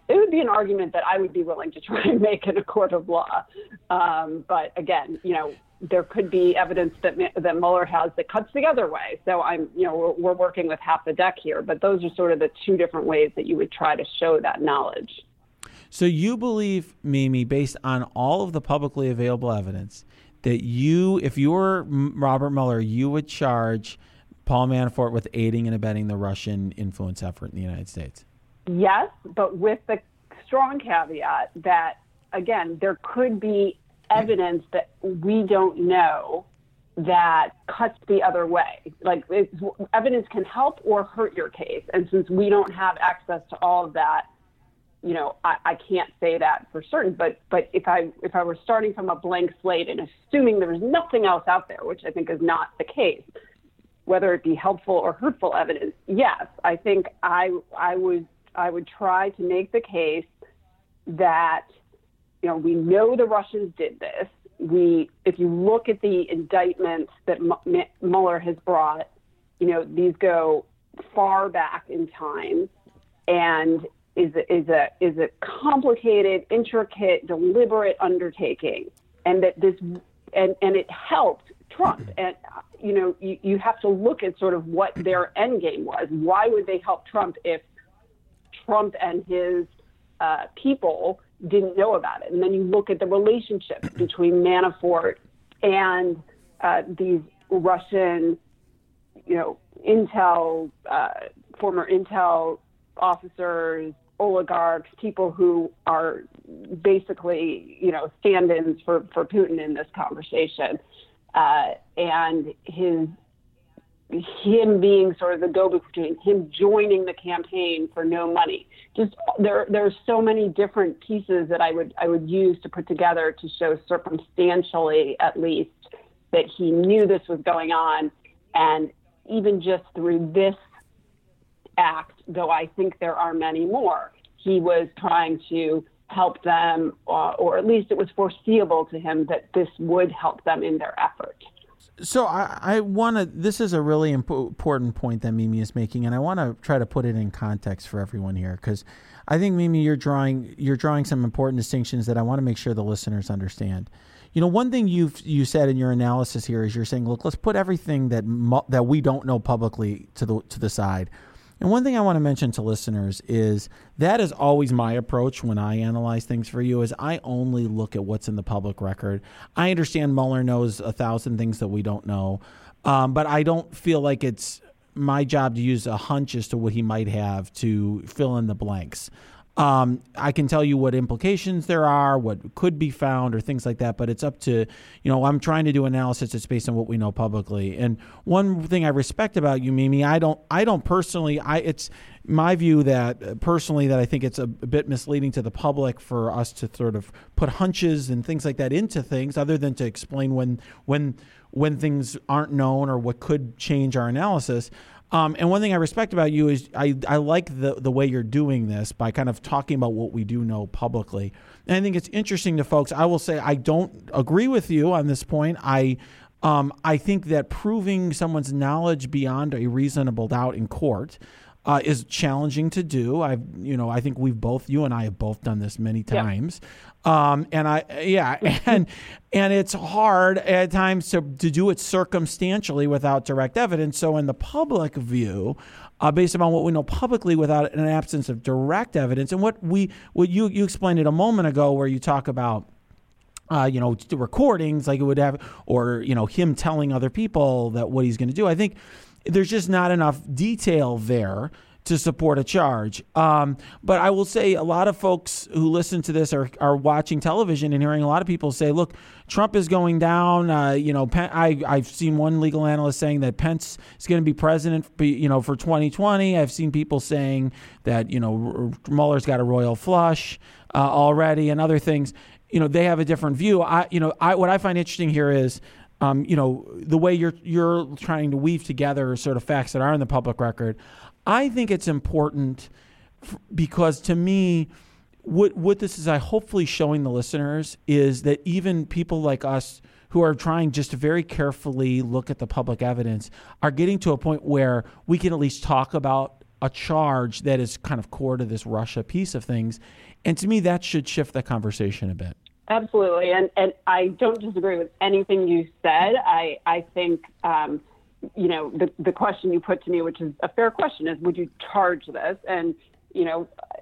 it would be an argument that I would be willing to try and make in a court of law. Um, but again, you know, there could be evidence that that Mueller has that cuts the other way. So I'm, you know, we're, we're working with half the deck here. But those are sort of the two different ways that you would try to show that knowledge. So you believe, Mimi, based on all of the publicly available evidence, that you, if you were Robert Mueller, you would charge Paul Manafort with aiding and abetting the Russian influence effort in the United States? Yes, but with the strong caveat that, again, there could be evidence that we don't know that cuts the other way. Like it's, evidence can help or hurt your case. And since we don't have access to all of that, you know, I, I can't say that for certain. But but if I if I were starting from a blank slate and assuming there was nothing else out there, which I think is not the case, whether it be helpful or hurtful evidence, yes, I think I I would I would try to make the case that, you know, we know the Russians did this. We, if you look at the indictments that M- Mueller has brought, you know, these go far back in time, and is a, is a is a complicated, intricate, deliberate undertaking, and that this and and it helped Trump. And you know, you, you have to look at sort of what their end game was. Why would they help Trump if Trump and his uh, people didn't know about it? And then you look at the relationship between Manafort and uh, these Russian, you know, intel, uh, former intel officers, oligarchs, people who are basically, you know, stand-ins for, for Putin in this conversation. Uh, and his him being sort of the go-between, him joining the campaign for no money. Just there, there are so many different pieces that I would I would use to put together to show circumstantially, at least, that he knew this was going on, and even just through this act, though I think there are many more, he was trying to help them, uh, or at least it was foreseeable to him that this would help them in their effort. So I, I want to, this is a really imp- important point that Mimi is making, and I want to try to put it in context for everyone here, because I think, Mimi, you're drawing you're drawing some important distinctions that I want to make sure the listeners understand. You know, one thing you've you said in your analysis here is you're saying, look, let's put everything that that we don't know publicly to the to the side. And one thing I want to mention to listeners is that is always my approach when I analyze things for you, is I only look at what's in the public record. I understand Mueller knows a thousand things that we don't know, um, but I don't feel like it's my job to use a hunch as to what he might have to fill in the blanks. Um, I can tell you what implications there are, what could be found, or things like that, but it's up to, you know, I'm trying to do analysis that's based on what we know publicly. And one thing I respect about you, Mimi, I don't, I don't personally, I, it's my view that uh, personally that I think it's a, a bit misleading to the public for us to sort of put hunches and things like that into things, other than to explain when, when, when things aren't known or what could change our analysis. Um, and one thing I respect about you is I, I like the, the way you're doing this by kind of talking about what we do know publicly. And I think it's interesting to folks. I will say I don't agree with you on this point. I um, I think that proving someone's knowledge beyond a reasonable doubt in court uh, is challenging to do. I've, you know, I think we've both, you and I have both done this many times. Yeah. Um, and I, yeah, and, and it's hard at times to, to do it circumstantially without direct evidence. So in the public view, uh, based upon what we know publicly without an absence of direct evidence, and what we, what you, you explained it a moment ago, where you talk about, uh, you know, the recordings like it would have, or, you know, him telling other people that what he's going to do. I think there's just not enough detail there to support a charge. Um, but I will say a lot of folks who listen to this are, are watching television and hearing a lot of people say, look, Trump is going down. Uh, you know, Pen- I, I've seen one legal analyst saying that Pence is going to be president, you know, for twenty twenty. I've seen people saying that, you know, Mueller's got a royal flush uh, already, and other things. You know, they have a different view. I, you know, I, what I find interesting here is, um, you know, the way you're you're trying to weave together sort of facts that are in the public record. I think it's important f- because to me, what what this is I hopefully showing the listeners is that even people like us who are trying just to very carefully look at the public evidence are getting to a point where we can at least talk about a charge that is kind of core to this Russia piece of things. And to me, that should shift the conversation a bit. Absolutely. And and I don't disagree with anything you said. I, I think, um, you know, the, the question you put to me, which is a fair question, is would you charge this? And, you know,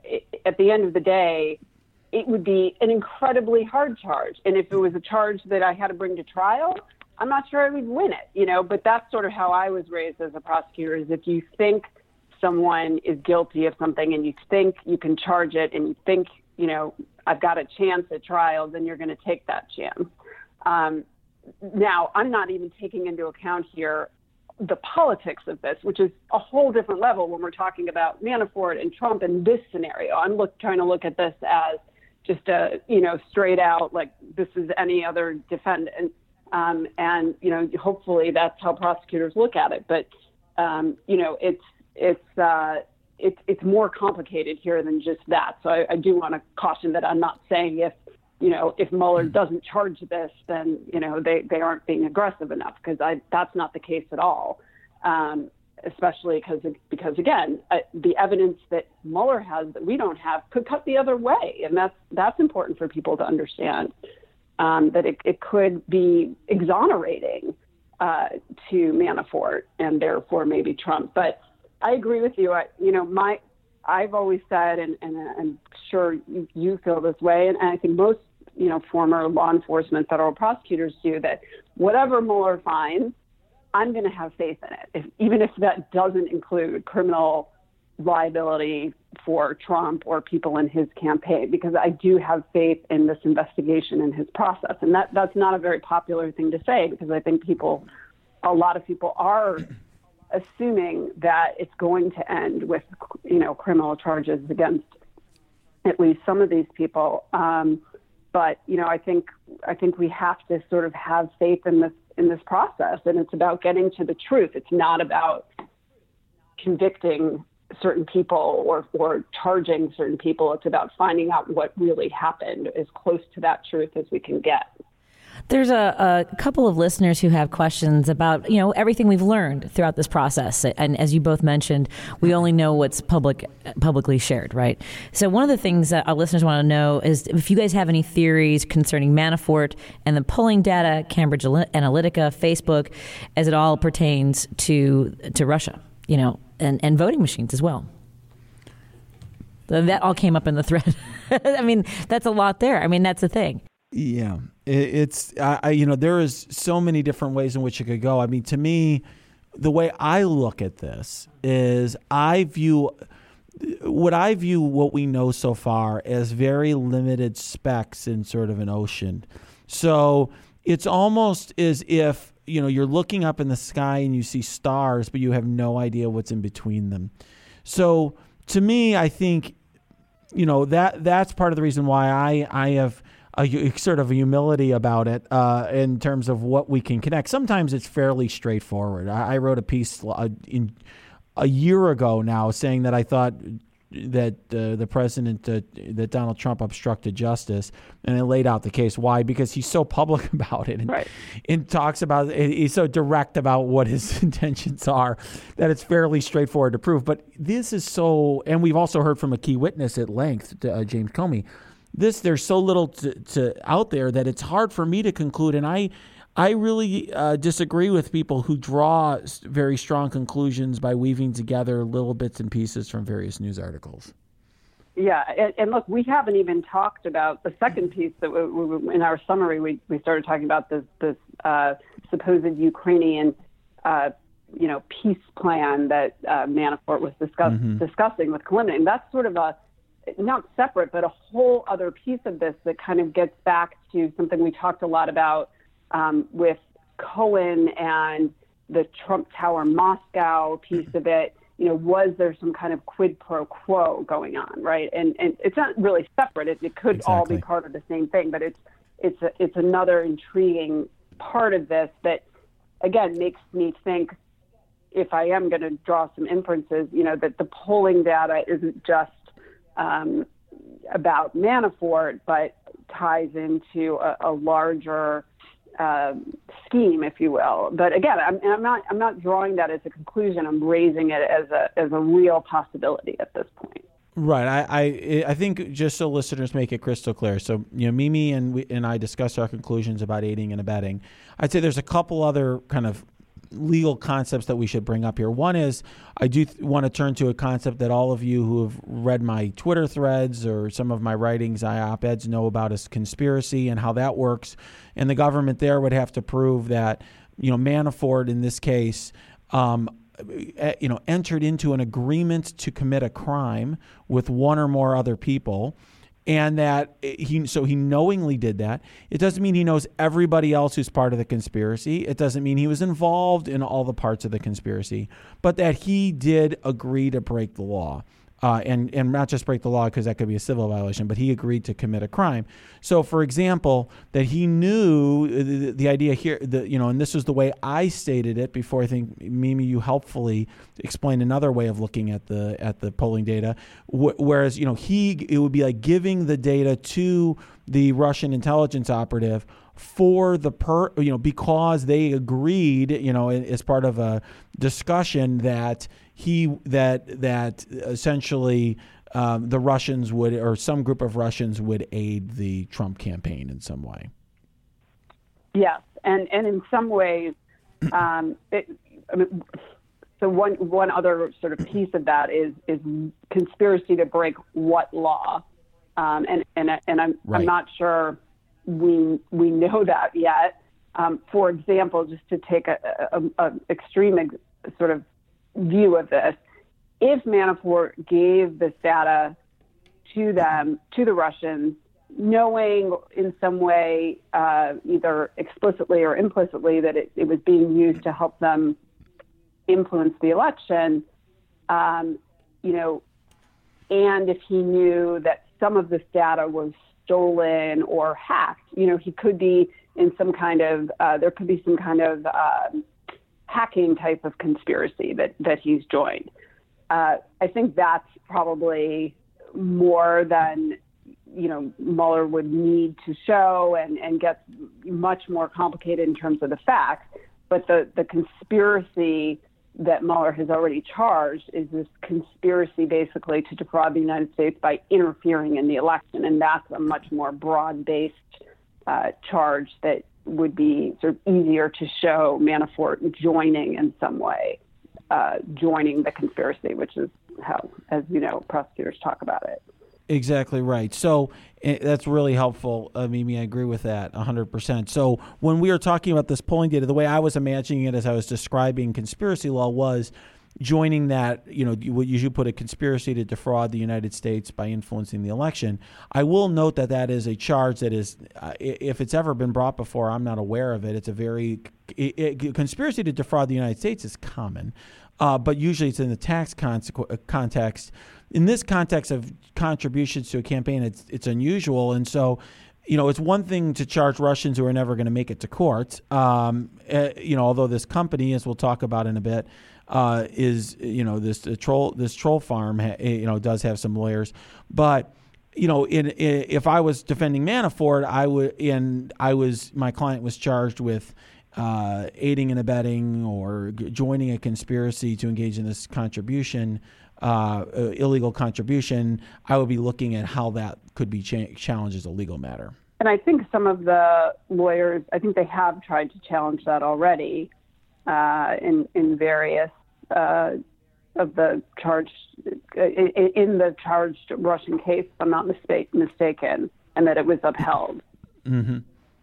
at the end of the day, it would be an incredibly hard charge. And if it was a charge that I had to bring to trial, I'm not sure I would win it, you know, but that's sort of how I was raised as a prosecutor, is if you think someone is guilty of something and you think you can charge it and you think, you know, I've got a chance at trial, then you're going to take that chance. Um, now, I'm not even taking into account here the politics of this, which is a whole different level when we're talking about Manafort and Trump in this scenario. I'm look, trying to look at this as just a, you know, straight out, like this is any other defendant. Um, and, you know, hopefully that's how prosecutors look at it. But, um, you know, it's it's uh, it's it's more complicated here than just that. So I, I do want to caution that I'm not saying if, you know, if Mueller doesn't charge this, then, you know, they, they aren't being aggressive enough, because I that's not the case at all. Um, especially because, because again, uh, the evidence that Mueller has that we don't have could cut the other way. And that's that's important for people to understand. Um, that it, it could be exonerating uh, to Manafort and therefore maybe Trump. But I agree with you. I, you know, my I've always said, and, and I'm sure you, you feel this way, and, and I think most, you know, former law enforcement federal prosecutors do, that whatever Mueller finds, I'm going to have faith in it, if, even if that doesn't include criminal liability for Trump or people in his campaign, because I do have faith in this investigation and his process. And that that's not a very popular thing to say, because I think people, a lot of people are assuming that it's going to end with, you know, criminal charges against at least some of these people. Um, but, you know, I think I think we have to sort of have faith in this in this process. And it's about getting to the truth. It's not about convicting certain people or, or charging certain people. It's about finding out what really happened, as close to that truth as we can get. There's a, a couple of listeners who have questions about, you know, everything we've learned throughout this process. And as you both mentioned, we only know what's public, publicly shared, right? So one of the things that our listeners want to know is if you guys have any theories concerning Manafort and the polling data, Cambridge Analytica, Facebook, as it all pertains to to Russia, you know, and, and voting machines as well. That all came up in the thread. I mean, that's a lot there. I mean, that's the thing. Yeah, it's, I, you know, there is so many different ways in which it could go. I mean, to me, the way I look at this is I view what I view what we know so far as very limited specks in sort of an ocean. So it's almost as if, you know, you're looking up in the sky and you see stars, but you have no idea what's in between them. So to me, I think, you know, that that's part of the reason why I, I have a sort of a humility about it uh, in terms of what we can connect. Sometimes it's fairly straightforward. I, I wrote a piece uh, in a year ago now saying that I thought that uh, the president, uh, that Donald Trump obstructed justice, and I laid out the case. Why? Because he's so public about it and, right. and talks about it. He's so direct about what his intentions are that it's fairly straightforward to prove. But this is so, and we've also heard from a key witness at length, uh, James Comey. This, there's so little to, to out there that it's hard for me to conclude. And I I really uh, disagree with people who draw very strong conclusions by weaving together little bits and pieces from various news articles. Yeah, and, and look, we haven't even talked about the second piece that we, we, in our summary, we, we started talking about this, this uh, supposed Ukrainian, uh, you know, peace plan that uh, Manafort was discuss, mm-hmm. discussing with Kilimnik. And that's sort of a, not separate, but a whole other piece of this that kind of gets back to something we talked a lot about um, with Cohen and the Trump Tower Moscow piece of it. You know, was there some kind of quid pro quo going on, right? And and it's not really separate. It, it could exactly. all be part of the same thing, but it's it's a, it's another intriguing part of this that, again, makes me think, if I am going to draw some inferences, you know, that the polling data isn't just Um, about Manafort, but ties into a, a larger uh, scheme, if you will. But again, I'm, I'm not I'm not drawing that as a conclusion. I'm raising it as a as a real possibility at this point. Right. I, I I think just so listeners make it crystal clear. So, you know, Mimi and we, and I discussed our conclusions about aiding and abetting. I'd say there's a couple other kind of legal concepts that we should bring up here. One is I do th- want to turn to a concept that all of you who have read my Twitter threads or some of my writings, I op-eds, know about as conspiracy and how that works. And the government there would have to prove that, you know, Manafort in this case, um, you know, entered into an agreement to commit a crime with one or more other people, and that he so he knowingly did that. It doesn't mean he knows everybody else who's part of the conspiracy. It doesn't mean he was involved in all the parts of the conspiracy, but that he did agree to break the law. Uh, and, and not just break the law because that could be a civil violation, but he agreed to commit a crime. So, for example, that he knew the, the idea here, the, you know, and this was the way I stated it before. I think, Mimi, you helpfully explained another way of looking at the at the polling data. Wh- whereas, you know, he it would be like giving the data to the Russian intelligence operative for the per, you know, because they agreed, you know, as part of a discussion that he that that essentially um, the Russians would, or some group of Russians would aid the Trump campaign in some way. Yes, and and in some ways, um, it, I mean, so one one other sort of piece of that is is conspiracy to break what law, um, and and and I'm right. I'm not sure we we know that yet. Um, for example, just to take a, a, a extreme ex, sort of view of this, if Manafort gave this data to them, to the Russians, knowing in some way, uh, either explicitly or implicitly, that it, it was being used to help them influence the election, um, you know, and if he knew that some of this data was stolen or hacked, you know, he could be in some kind of, uh, there could be some kind of um, hacking type of conspiracy that, that he's joined. Uh, I think that's probably more than, you know, Mueller would need to show, and, and gets much more complicated in terms of the facts. But the, the conspiracy that Mueller has already charged is this conspiracy basically to defraud the United States by interfering in the election. And that's a much more broad-based uh, charge that would be sort of easier to show Manafort joining in some way, uh, joining the conspiracy, which is how, as you know, prosecutors talk about it. Exactly right. So uh, that's really helpful, uh, Mimi. I agree with that one hundred percent. So when we were talking about this polling data, the way I was imagining it as I was describing conspiracy law was joining that, you know, what you should put a conspiracy to defraud the United States by influencing the election. I will note that that is a charge that is, uh, if it's ever been brought before, I'm not aware of it. It's a very, it, it, conspiracy to defraud the United States is common, uh, but usually it's in the tax consequ- context. In this context of contributions to a campaign, it's it's unusual. And so, you know, it's one thing to charge Russians who are never going to make it to court, um, uh, you know, although this company, as we'll talk about in a bit, Uh, is, you know, this uh, troll this troll farm, ha- you know, does have some lawyers. But, you know, in, in if I was defending Manafort, I would, and I was, my client was charged with uh, aiding and abetting or g- joining a conspiracy to engage in this contribution, uh, uh, illegal contribution, I would be looking at how that could be cha- challenged as a legal matter. And I think some of the lawyers, I think they have tried to challenge that already. Uh, in in various uh, of the charged in, in the charged Russian case, if I'm not mistake, mistaken, and that it was upheld. Mm-hmm.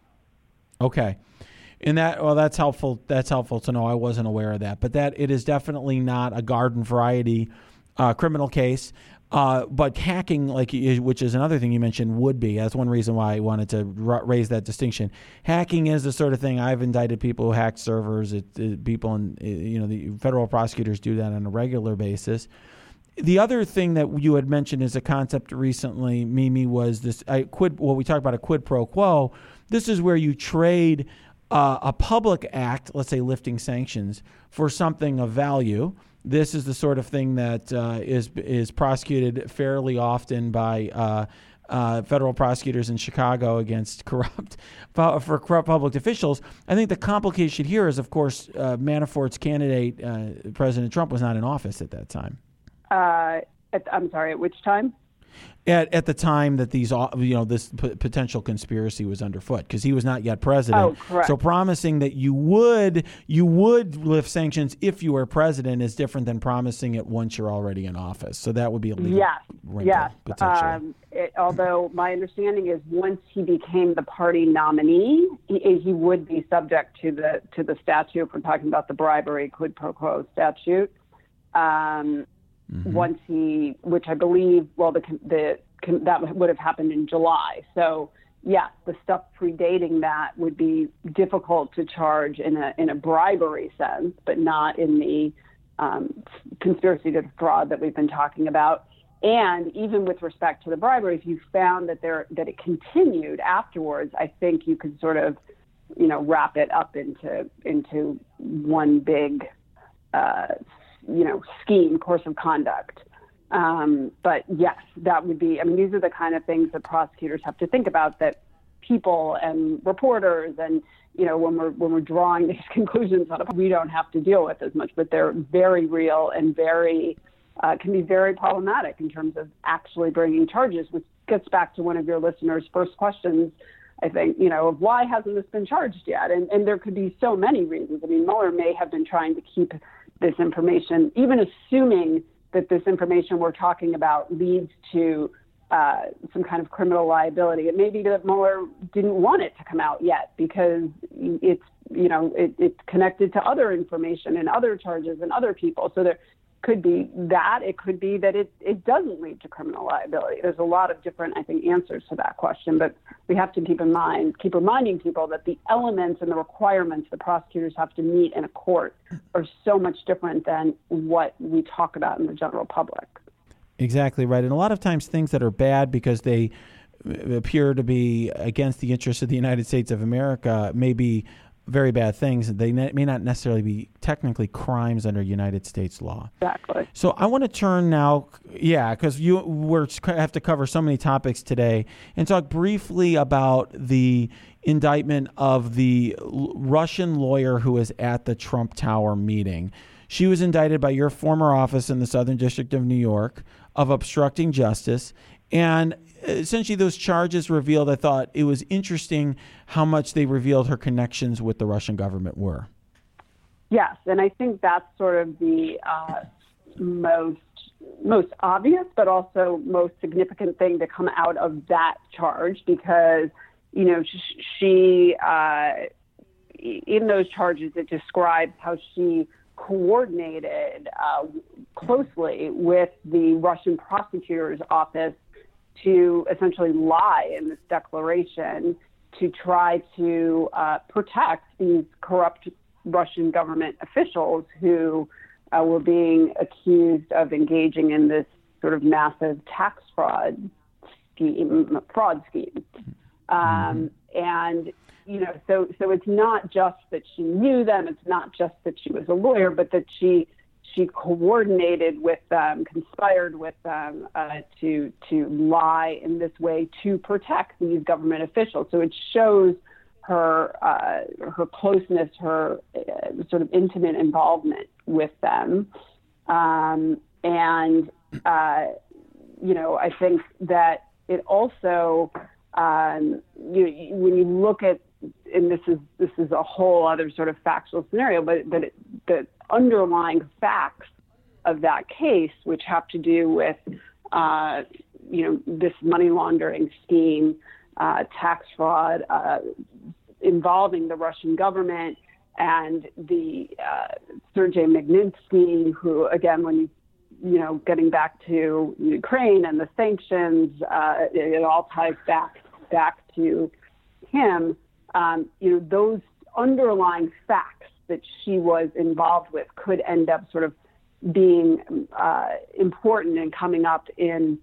Okay, and that well, that's helpful. That's helpful to know. I wasn't aware of that, but that it is definitely not a garden variety uh, criminal case. Uh, but hacking, like which is another thing you mentioned, would be. That's one reason why I wanted to r- raise that distinction. Hacking is the sort of thing I've indicted people who hack servers. It, it, people, in, you know, the federal prosecutors do that on a regular basis. The other thing that you had mentioned as a concept recently, Mimi, was this I, quid. Well, we talked about a quid pro quo. This is where you trade uh, a public act, let's say lifting sanctions, for something of value. This is the sort of thing that uh, is is prosecuted fairly often by uh, uh, federal prosecutors in Chicago against corrupt for corrupt public officials. I think the complication here is, of course, uh, Manafort's candidate, uh, President Trump, was not in office at that time. Uh, at, I'm sorry, at which time? At at the time that these, you know, this p- potential conspiracy was underfoot, because he was not yet president. Oh, correct. So promising that you would you would lift sanctions if you were president is different than promising it once you're already in office. So that would be a legal yes, wrinkle, yes. potentially. Um, it, although my understanding is once he became the party nominee, he, he would be subject to the to the statute. If we're talking about the bribery quid pro quo statute. Um, Mm-hmm. Once he, which I believe, well, the the that would have happened in July. So yes, the stuff predating that would be difficult to charge in a in a bribery sense, but not in the um, conspiracy to defraud that we've been talking about. And even with respect to the bribery, if you found that there that it continued afterwards, I think you could sort of, you know, wrap it up into into one big. Uh, you know, scheme, course of conduct. Um, but yes, that would be, I mean, these are the kind of things that prosecutors have to think about, that people and reporters and, you know, when we're, when we're drawing these conclusions out of, we don't have to deal with as much, but they're very real and very, uh, can be very problematic in terms of actually bringing charges, which gets back to one of your listeners' first questions, I think, you know, of why hasn't this been charged yet? And, and there could be so many reasons. I mean, Mueller may have been trying to keep this information, even assuming that this information we're talking about leads to uh, some kind of criminal liability. It may be that Mueller didn't want it to come out yet because it's, you know, it, it's connected to other information and other charges and other people. So there could be that. It could be that it, it doesn't lead to criminal liability. There's a lot of different, I think, answers to that question. But we have to keep in mind, keep reminding people that the elements and the requirements the prosecutors have to meet in a court are so much different than what we talk about in the general public. Exactly right. And a lot of times things that are bad because they appear to be against the interests of the United States of America may be very bad things. They ne- may not necessarily be technically crimes under United States law. Exactly. So I want to turn now, yeah, because you we're have to cover so many topics today, and talk briefly about the indictment of the Russian lawyer who was at the Trump Tower meeting. She was indicted by your former office in the Southern District of New York of obstructing justice. And essentially those charges revealed, I thought it was interesting how much they revealed her connections with the Russian government were. Yes, and I think that's sort of the uh, most most obvious, but also most significant thing to come out of that charge, because, you know, she, uh, in those charges, it describes how she coordinated uh, closely with the Russian prosecutor's office to essentially lie in this declaration to try to uh, protect these corrupt Russian government officials who uh, were being accused of engaging in this sort of massive tax fraud scheme, fraud scheme. Um, and, you know, so, so it's not just that she knew them. It's not just that she was a lawyer, but that she She coordinated with them, conspired with them uh, to to lie in this way to protect these government officials. So it shows her uh, her closeness, her uh, sort of intimate involvement with them, um, and uh, you know, I think that it also um, you, when you look at, and this is this is a whole other sort of factual scenario, but but it, the underlying facts of that case, which have to do with uh, you know, this money laundering scheme, uh, tax fraud uh, involving the Russian government, and the uh, Sergei Magnitsky, who, again, when you you know, getting back to Ukraine and the sanctions, uh, it, it all ties back back to him. Um, you know, those underlying facts that she was involved with could end up sort of being uh, important and coming up in,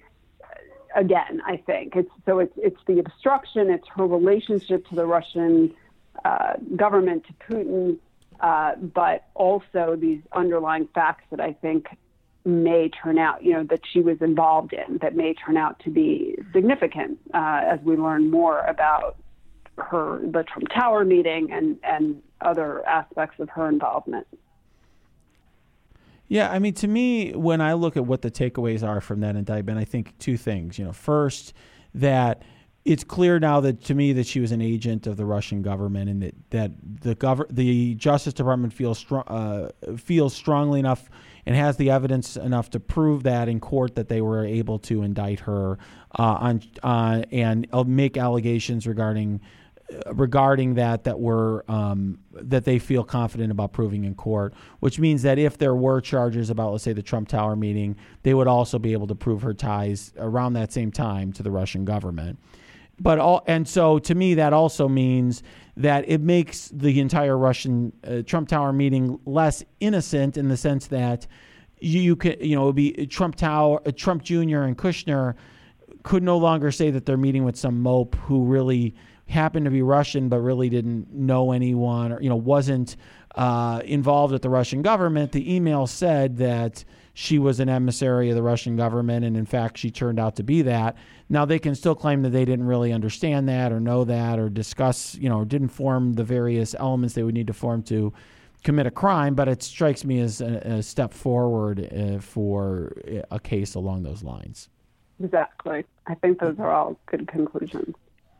again, I think. It's, so it's, it's the obstruction, it's her relationship to the Russian uh, government, to Putin, uh, but also these underlying facts that I think may turn out, you know, that she was involved in that may turn out to be significant uh, as we learn more about her, the Trump Tower meeting and, and other aspects of her involvement. Yeah, I mean, to me, when I look at what the takeaways are from that indictment, I think two things. You know, first, that it's clear now that to me that she was an agent of the Russian government, and that that the gov- the Justice Department feels strong uh, feels strongly enough and has the evidence enough to prove that in court that they were able to indict her uh, on uh, and uh, make allegations regarding. regarding that that were um, that they feel confident about proving in court, which means that if there were charges about, let's say, the Trump Tower meeting, they would also be able to prove her ties around that same time to the Russian government. But all, and so to me, that also means that it makes the entire Russian uh, Trump Tower meeting less innocent in the sense that you, you can, you know, it would be Trump Tower, uh, Trump Junior and Kushner could no longer say that they're meeting with some mope who really happened to be Russian but really didn't know anyone, or, you know, wasn't uh, involved with the Russian government. The email said that she was an emissary of the Russian government, and in fact, she turned out to be that. Now, they can still claim that they didn't really understand that or know that or discuss, you know, didn't form the various elements they would need to form to commit a crime, but it strikes me as a, a step forward uh, for a case along those lines. Exactly. I think those are all good conclusions.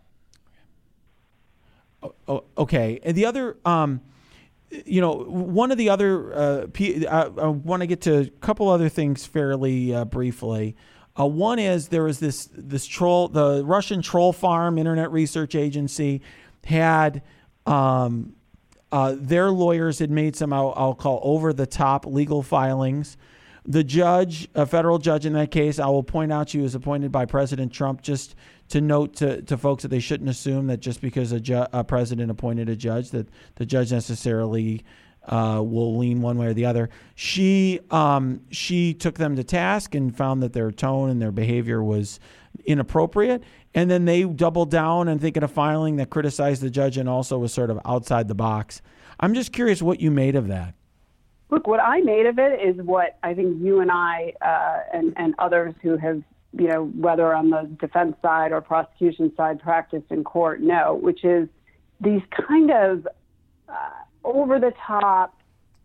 Oh, okay. And the other, um, you know, one of the other, uh, P- I, I want to get to a couple other things fairly uh, briefly. Uh, one is there was this this troll, the Russian troll farm Internet Research Agency had um, uh, their lawyers had made some I'll, I'll call over the top legal filings. The judge, a federal judge in that case, I will point out, she was appointed by President Trump, just to note to, to folks that they shouldn't assume that just because a, ju- a president appointed a judge that the judge necessarily uh, will lean one way or the other. She um, she took them to task and found that their tone and their behavior was inappropriate. And then they doubled down and think in a filing that criticized the judge and also was sort of outside the box. I'm just curious what you made of that. Look, what I made of it is what I think you and I uh, and, and others who have, you know, whether on the defense side or prosecution side practiced in court know, which is these kind of uh, over-the-top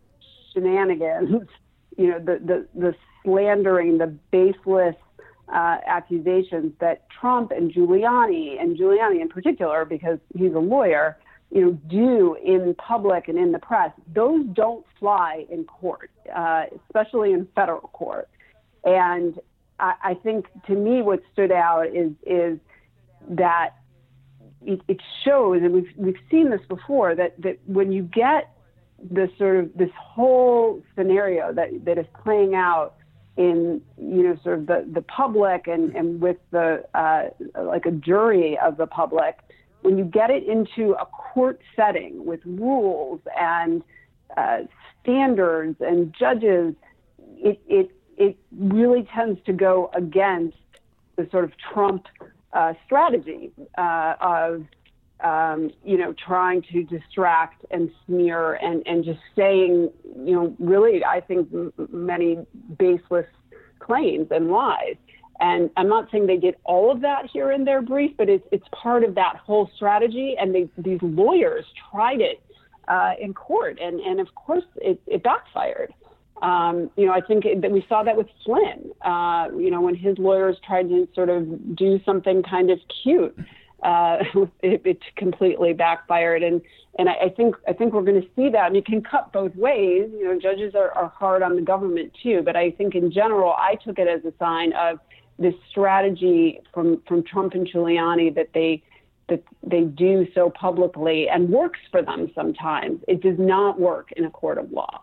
shenanigans, you know, the, the, the slandering, the baseless uh, accusations that Trump and Giuliani, and Giuliani in particular, because he's a lawyer, you know, do in public and in the press, those don't fly in court, uh, especially in federal court. And I, I think, to me, what stood out is is that it, it shows, and we've we've seen this before, that that when you get this sort of this whole scenario that that is playing out in, you know, sort of the the public and and with the uh, like a jury of the public. When you get it into a court setting with rules and uh, standards and judges, it, it it really tends to go against the sort of Trump uh, strategy uh, of um, you know trying to distract and smear and, and just saying you know really I think m- many baseless claims and lies. And I'm not saying they did all of that here in their brief, but it's it's part of that whole strategy. And they, these lawyers tried it uh, in court, and, and of course it, it backfired. Um, you know, I think that we saw that with Flynn. Uh, you know, when his lawyers tried to sort of do something kind of cute, uh, it, it completely backfired. And and I, I think I think we're going to see that. And it can cut both ways. You know, judges are, are hard on the government too. But I think in general, I took it as a sign of this strategy from, from Trump and Giuliani that they that they do so publicly and works for them sometimes. It does not work in a court of law.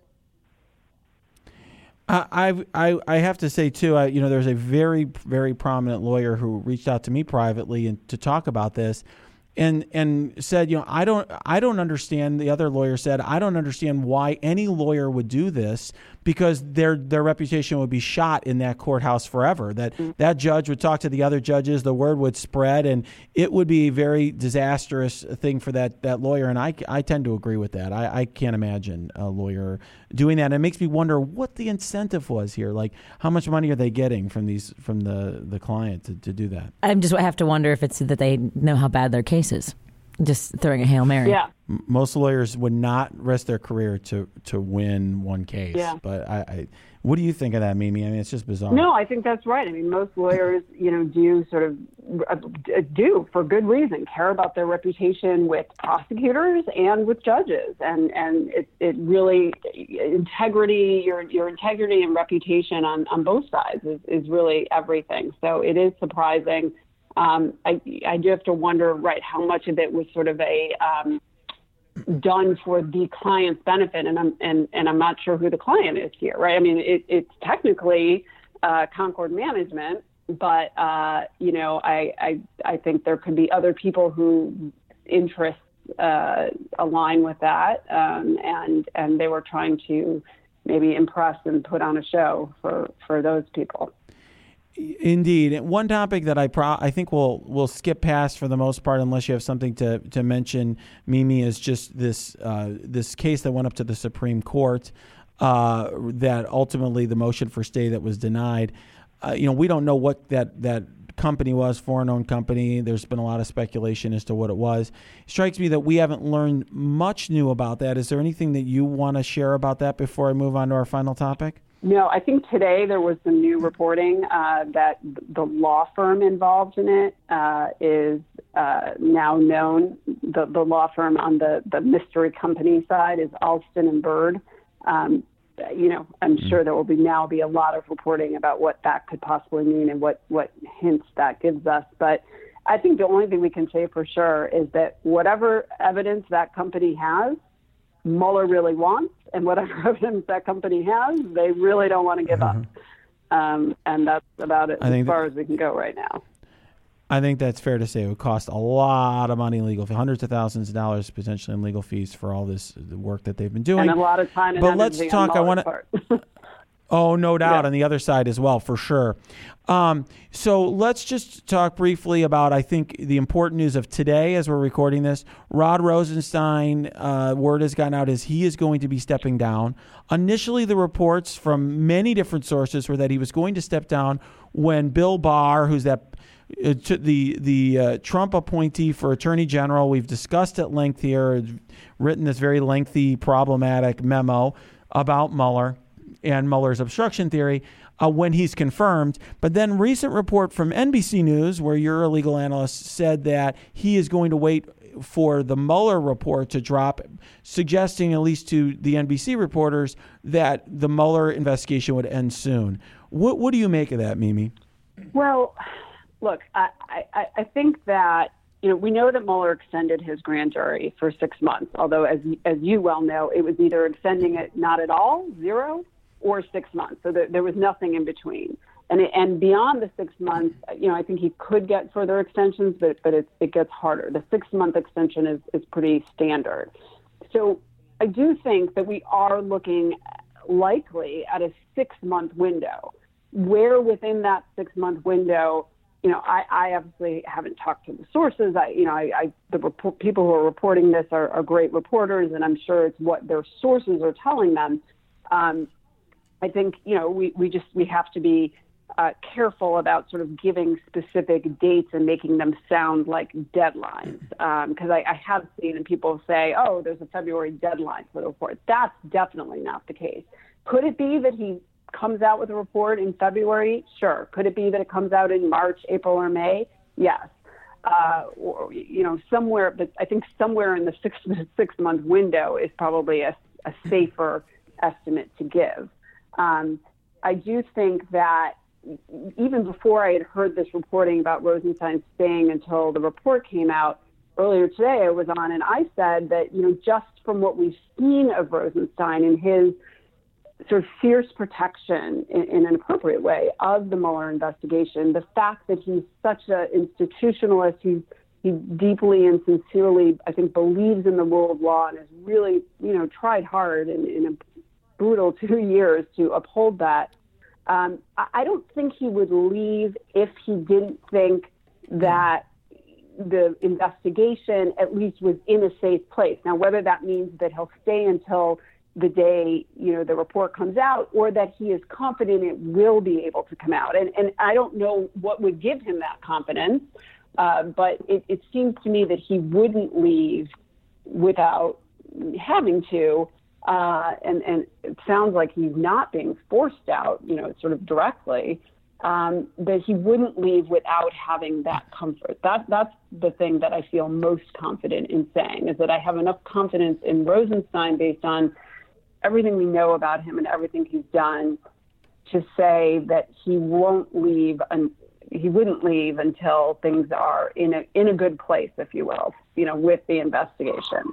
Uh, I I I have to say too, I, you know, there's a very very prominent lawyer who reached out to me privately and to talk about this, and and said, you know, I don't I don't understand. The other lawyer said, I don't understand why any lawyer would do this, because their their reputation would be shot in that courthouse forever. That mm-hmm. that judge would talk to the other judges, the word would spread, and it would be a very disastrous thing for that, that lawyer. And I, I tend to agree with that. I, I can't imagine a lawyer doing that. And it makes me wonder what the incentive was here. Like, how much money are they getting from these from the, the client to, to do that? I just have to wonder if it's that they know how bad their case is. Just throwing a Hail Mary. Yeah. Most lawyers would not risk their career to, to win one case. Yeah. But I, I, what do you think of that, Mimi? I mean, it's just bizarre. No, I think that's right. I mean, most lawyers, you know, do sort of uh, do for good reason care about their reputation with prosecutors and with judges, and and it it really integrity, your your integrity and reputation on, on both sides is, is really everything. So it is surprising. Um, I, I do have to wonder, right, how much of it was sort of a um, done for the client's benefit, and I'm and, and I'm not sure who the client is here, right? I mean, it, it's technically uh, Concord Management, but uh, you know, I, I I think there could be other people who interests uh, align with that, um, and and they were trying to maybe impress and put on a show for, for those people. Indeed. One topic that I pro- I think we'll we'll skip past for the most part, unless you have something to, to mention, Mimi, is just this uh, this case that went up to the Supreme Court uh, that ultimately the motion for stay that was denied. Uh, you know, we don't know what that, that company was, foreign-owned company. There's been a lot of speculation as to what it was. It strikes me that we haven't learned much new about that. Is there anything that you want to share about that before I move on to our final topic? No, I think today there was some new reporting uh, that the law firm involved in it uh, is uh, now known. The, the law firm on the, the mystery company side is Alston and Bird. Um, you know, I'm mm. sure there will be now be a lot of reporting about what that could possibly mean and what, what hints that gives us. But I think the only thing we can say for sure is that whatever evidence that company has, Mueller really wants, and whatever evidence that company has, they really don't want to give mm-hmm. up. Um, and that's about it as far that, as we can go right now. I think that's fair to say. It would cost a lot of money in legal fees, hundreds of thousands of dollars potentially in legal fees for all this the work that they've been doing. And a lot of time and but let's talk. I want to. Oh, no doubt. Yeah. On the other side as well, for sure. Um, so let's just talk briefly about, I think, the important news of today as we're recording this. Rod Rosenstein, uh, word has gotten out, is he is going to be stepping down. Initially, the reports from many different sources were that he was going to step down when Bill Barr, who's that uh, t- the the uh, Trump appointee for Attorney General, we've discussed at length here, written this very lengthy, problematic memo about Mueller and Mueller's obstruction theory uh, when he's confirmed. But then recent report from N B C News, where you're a legal analyst, said that he is going to wait for the Mueller report to drop, suggesting, at least to the N B C reporters, that the Mueller investigation would end soon. What, what do you make of that, Mimi? Well, look, I, I, I think that, you know, we know that Mueller extended his grand jury for six months, although, as as you well know, it was either extending it not at all, zero, or six months. So there, there was nothing in between. And it, and beyond the six months, you know, I think he could get further extensions, but but it, it gets harder. The six-month extension is, is pretty standard. So I do think that we are looking likely at a six-month window, where within that six-month window, you know, I, I obviously haven't talked to the sources. I, you know, I, I the report, people who are reporting this are, are great reporters, and I'm sure it's what their sources are telling them. Um, I think, you know, we, we just, we have to be uh, careful about sort of giving specific dates and making them sound like deadlines. Because um, I, I have seen people say, oh, there's a February deadline for the report. That's definitely not the case. Could it be that he comes out with a report in February? Sure. Could it be that it comes out in March, April, or May? Yes. Uh, or, you know, somewhere, but I think somewhere in the six, six month window is probably a, a safer estimate to give. Um, I do think that even before I had heard this reporting about Rosenstein staying until the report came out earlier today, I was on and I said that, you know, just from what we've seen of Rosenstein and his sort of fierce protection in, in an appropriate way of the Mueller investigation, the fact that he's such an institutionalist, he, he deeply and sincerely, I think, believes in the rule of law and has really, you know, tried hard in, in brutal two years to uphold that. Um, I don't think he would leave if he didn't think that the investigation at least was in a safe place. Now, whether that means that he'll stay until the day, you know, the report comes out, or that he is confident it will be able to come out. And, and I don't know what would give him that confidence, uh, but it, it seems to me that he wouldn't leave without having to. Uh, and, and it sounds like he's not being forced out, you know, sort of directly, um, that he wouldn't leave without having that comfort. That, that's the thing that I feel most confident in saying, is that I have enough confidence in Rosenstein based on everything we know about him and everything he's done to say that he won't leave, and he wouldn't leave until things are in a, in a good place, if you will, you know, with the investigation.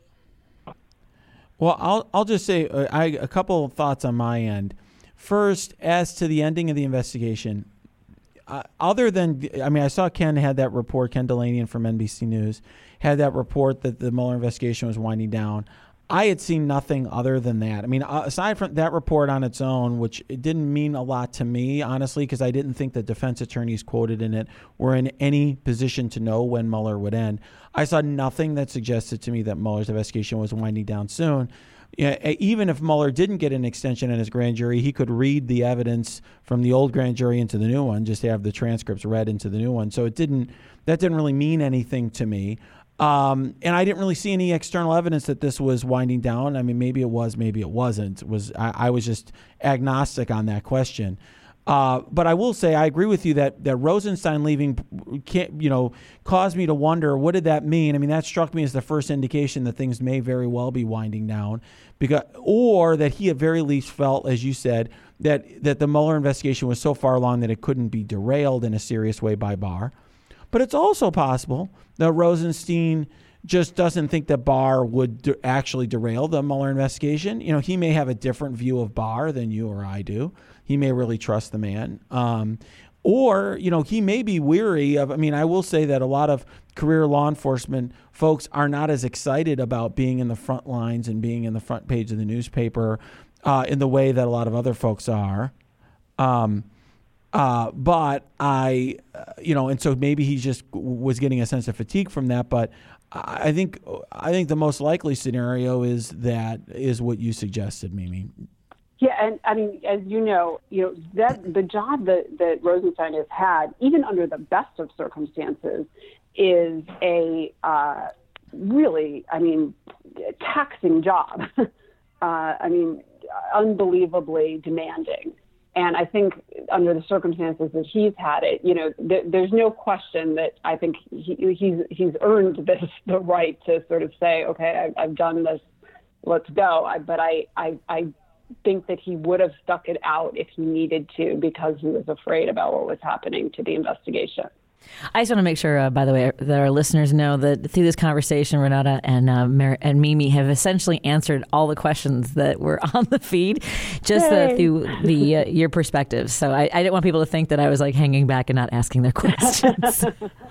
Well, I'll I'll just say uh, I, a couple of thoughts on my end. First, as to the ending of the investigation, uh, other than, I mean, I saw Ken had that report, Ken Delanian from N B C News, had that report that the Mueller investigation was winding down. I had seen nothing other than that. I mean, aside from that report on its own, which it didn't mean a lot to me, honestly, because I didn't think the defense attorneys quoted in it were in any position to know when Mueller would end. I saw nothing that suggested to me that Mueller's investigation was winding down soon. Yeah, even if Mueller didn't get an extension in his grand jury, he could read the evidence from the old grand jury into the new one, just to have the transcripts read into the new one. So it didn't. That didn't really mean anything to me. Um, and I didn't really see any external evidence that this was winding down. I mean, maybe it was, maybe it wasn't. It was I, I was just agnostic on that question. Uh, but I will say I agree with you that, that Rosenstein leaving, can't, you know, caused me to wonder, what did that mean? I mean, that struck me as the first indication that things may very well be winding down, because, or that he at very least felt, as you said, that that the Mueller investigation was so far along that it couldn't be derailed in a serious way by Barr. But it's also possible that Rosenstein just doesn't think that Barr would de- actually derail the Mueller investigation. You know, he may have a different view of Barr than you or I do. He may really trust the man. Um, or, you know, he may be weary of, I mean, I will say that a lot of career law enforcement folks are not as excited about being in the front lines and being in the front page of the newspaper uh, in the way that a lot of other folks are. Um Uh, but I, uh, you know, and so maybe he just was getting a sense of fatigue from that. But I think, I think the most likely scenario is that is what you suggested, Mimi. Yeah, and I mean, as you know, you know that the job that, that Rosenstein has had, even under the best of circumstances, is a uh, really, I mean, taxing job. uh, I mean, unbelievably demanding. And I think under the circumstances that he's had it, you know, th- there's no question that I think he, he's he's earned this the right to sort of say, okay, I, I've done this, let's go. I, but I, I I think that he would have stuck it out if he needed to, because he was afraid about what was happening to the investigation. I just want to make sure, uh, by the way, that our listeners know that through this conversation, Renata and uh, Mar- and Mimi have essentially answered all the questions that were on the feed, just uh, through the uh, your perspectives. So I, I didn't want people to think that I was like hanging back and not asking their questions.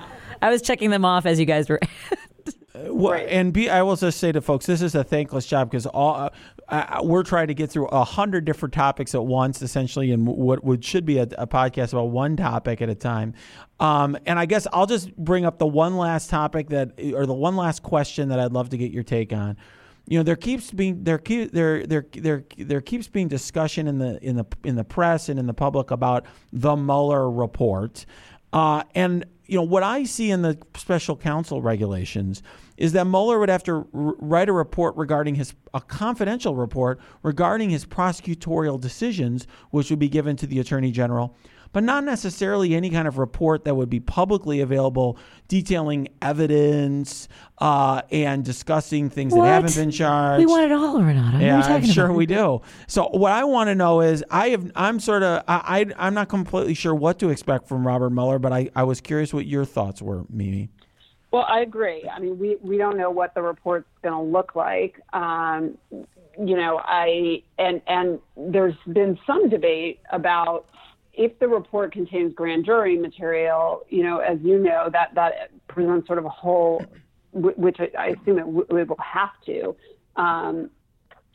I was checking them off as you guys were. Well, right. And B, I will just say to folks, this is a thankless job, because all uh, uh, we're trying to get through a hundred different topics at once, essentially, and what would should be a, a podcast about one topic at a time. Um, and I guess I'll just bring up the one last topic that, or the one last question that I'd love to get your take on. You know, there keeps being there there there there there keeps being discussion in the in the in the press and in the public about the Mueller report, uh, and. You know, what I see in the special counsel regulations is that Mueller would have to r- write a report regarding his, a confidential report regarding his prosecutorial decisions, which would be given to the Attorney General, but not necessarily any kind of report that would be publicly available detailing evidence uh, and discussing things what? that haven't been charged. We want it all, Renata. Yeah, what are you I'm sure about? we do. So what I want to know is, I have, I'm sort of, I, I, I'm not completely sure what to expect from Robert Mueller, but I, I was curious what your thoughts were, Mimi. Well, I agree. I mean, we, we don't know what the report's going to look like. Um, you know, I and and there's been some debate about if the report contains grand jury material. You know, as you know, that that presents sort of a whole, which I assume it, w- it will have to. Um,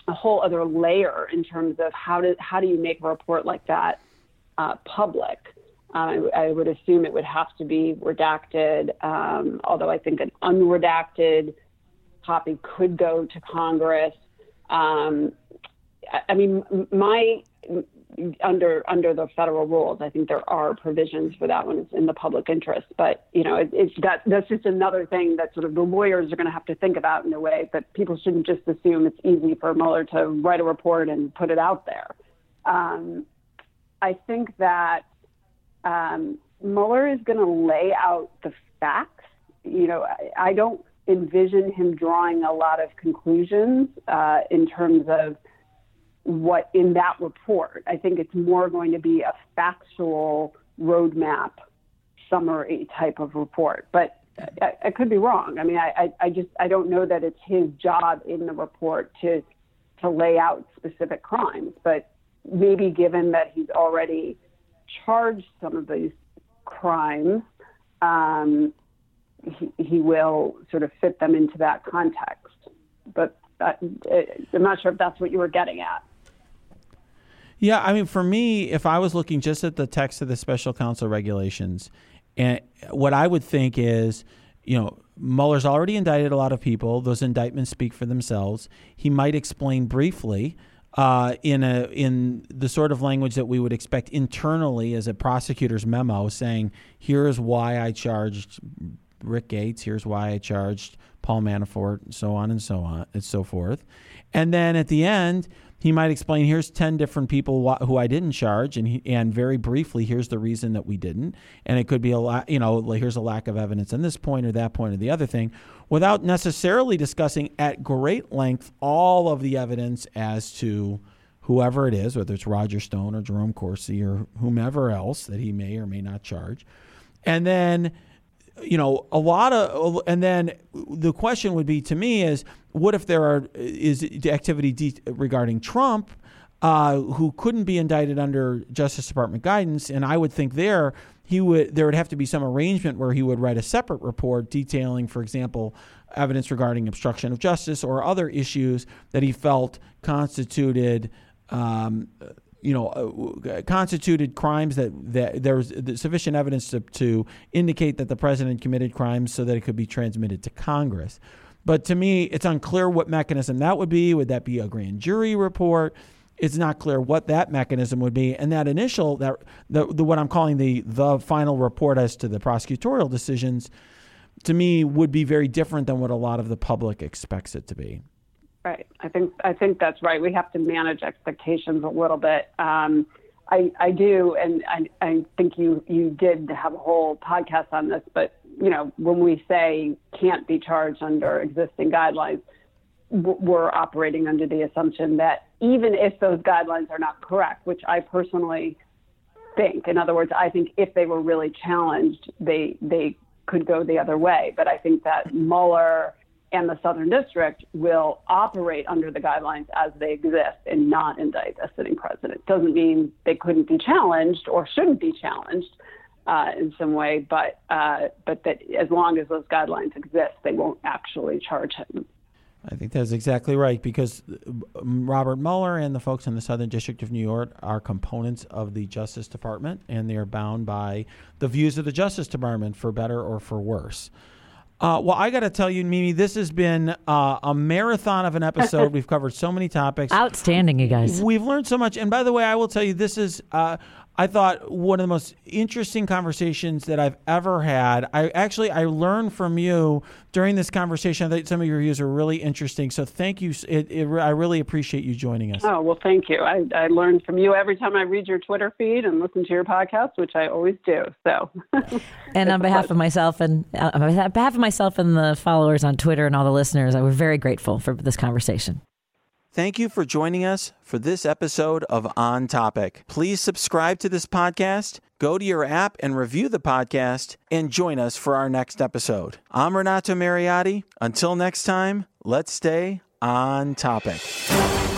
a whole other layer in terms of how do how do you make a report like that uh, public. Uh, I, I would assume it would have to be redacted, um, although I think an unredacted copy could go to Congress. Um, I, I mean, my under under the federal rules, I think there are provisions for that when it's in the public interest. But you know, it, it's that that's just another thing that sort of the lawyers are going to have to think about in a way that people shouldn't just assume it's easy for Mueller to write a report and put it out there. Um, I think that um, Mueller is going to lay out the facts. You know, I, I don't envision him drawing a lot of conclusions uh, in terms of what in that report. I think it's more going to be a factual roadmap summary type of report, but I, I could be wrong. I mean, I, I, I just, I don't know that it's his job in the report to, to lay out specific crimes, but maybe given that he's already charged some of these crimes, um, he, he will sort of fit them into that context. But uh, I'm not sure if that's what you were getting at. Yeah, I mean, for me, if I was looking just at the text of the special counsel regulations, and what I would think is, you know, Mueller's already indicted a lot of people. Those indictments speak for themselves. He might explain briefly uh, in a in the sort of language that we would expect internally as a prosecutor's memo, saying, "Here's why I charged Rick Gates. Here's why I charged Paul Manafort," and so on and so on and so forth. And then at the end, he might explain, here's ten different people wh- who I didn't charge, and he, and very briefly, here's the reason that we didn't. And it could be a lot, you know, like, here's a lack of evidence on this point or that point or the other thing, without necessarily discussing at great length all of the evidence as to whoever it is, whether it's Roger Stone or Jerome Corsi or whomever else that he may or may not charge. And then, you know, a lot of, and then the question would be to me is, what if there are is activity de- regarding Trump uh, who couldn't be indicted under Justice Department guidance? And I would think there he would there would have to be some arrangement where he would write a separate report detailing, for example, evidence regarding obstruction of justice or other issues that he felt constituted. Um, you know, uh, constituted crimes that, that there was sufficient evidence to, to indicate that the president committed crimes so that it could be transmitted to Congress. But to me, it's unclear what mechanism that would be. Would that be a grand jury report? It's not clear what that mechanism would be. And that initial, that the, the what I'm calling the the final report as to the prosecutorial decisions, to me, would be very different than what a lot of the public expects it to be. Right. I think I think that's right. We have to manage expectations a little bit. Um, I, I do, and I, I think you, you did have a whole podcast on this, but, you know, when we say can't be charged under existing guidelines, we're operating under the assumption that even if those guidelines are not correct, which I personally think, in other words, I think if they were really challenged, they they could go the other way. But I think that Mueller and the Southern District will operate under the guidelines as they exist and not indict a sitting president. Doesn't mean they couldn't be challenged or shouldn't be challenged uh, in some way, but uh, but that as long as those guidelines exist, they won't actually charge him. I think that's exactly right, because Robert Mueller and the folks in the Southern District of New York are components of the Justice Department, and they are bound by the views of the Justice Department, for better or for worse. Uh, well, I got to tell you, Mimi, this has been uh, a marathon of an episode. We've covered so many topics. Outstanding, you guys. We've learned so much. And by the way, I will tell you, this is, uh, I thought, one of the most interesting conversations that I've ever had. I actually, I learned from you during this conversation. I thought some of your views are really interesting. So thank you. It, it, I really appreciate you joining us. Oh, well, thank you. I, I learn from you every time I read your Twitter feed and listen to your podcast, which I always do. So, and on behalf of myself and uh, on behalf of myself and the followers on Twitter and all the listeners, I we're very grateful for this conversation. Thank you for joining us for this episode of On Topic. Please subscribe to this podcast, go to your app and review the podcast, and join us for our next episode. I'm Renato Mariotti. Until next time, let's stay on topic.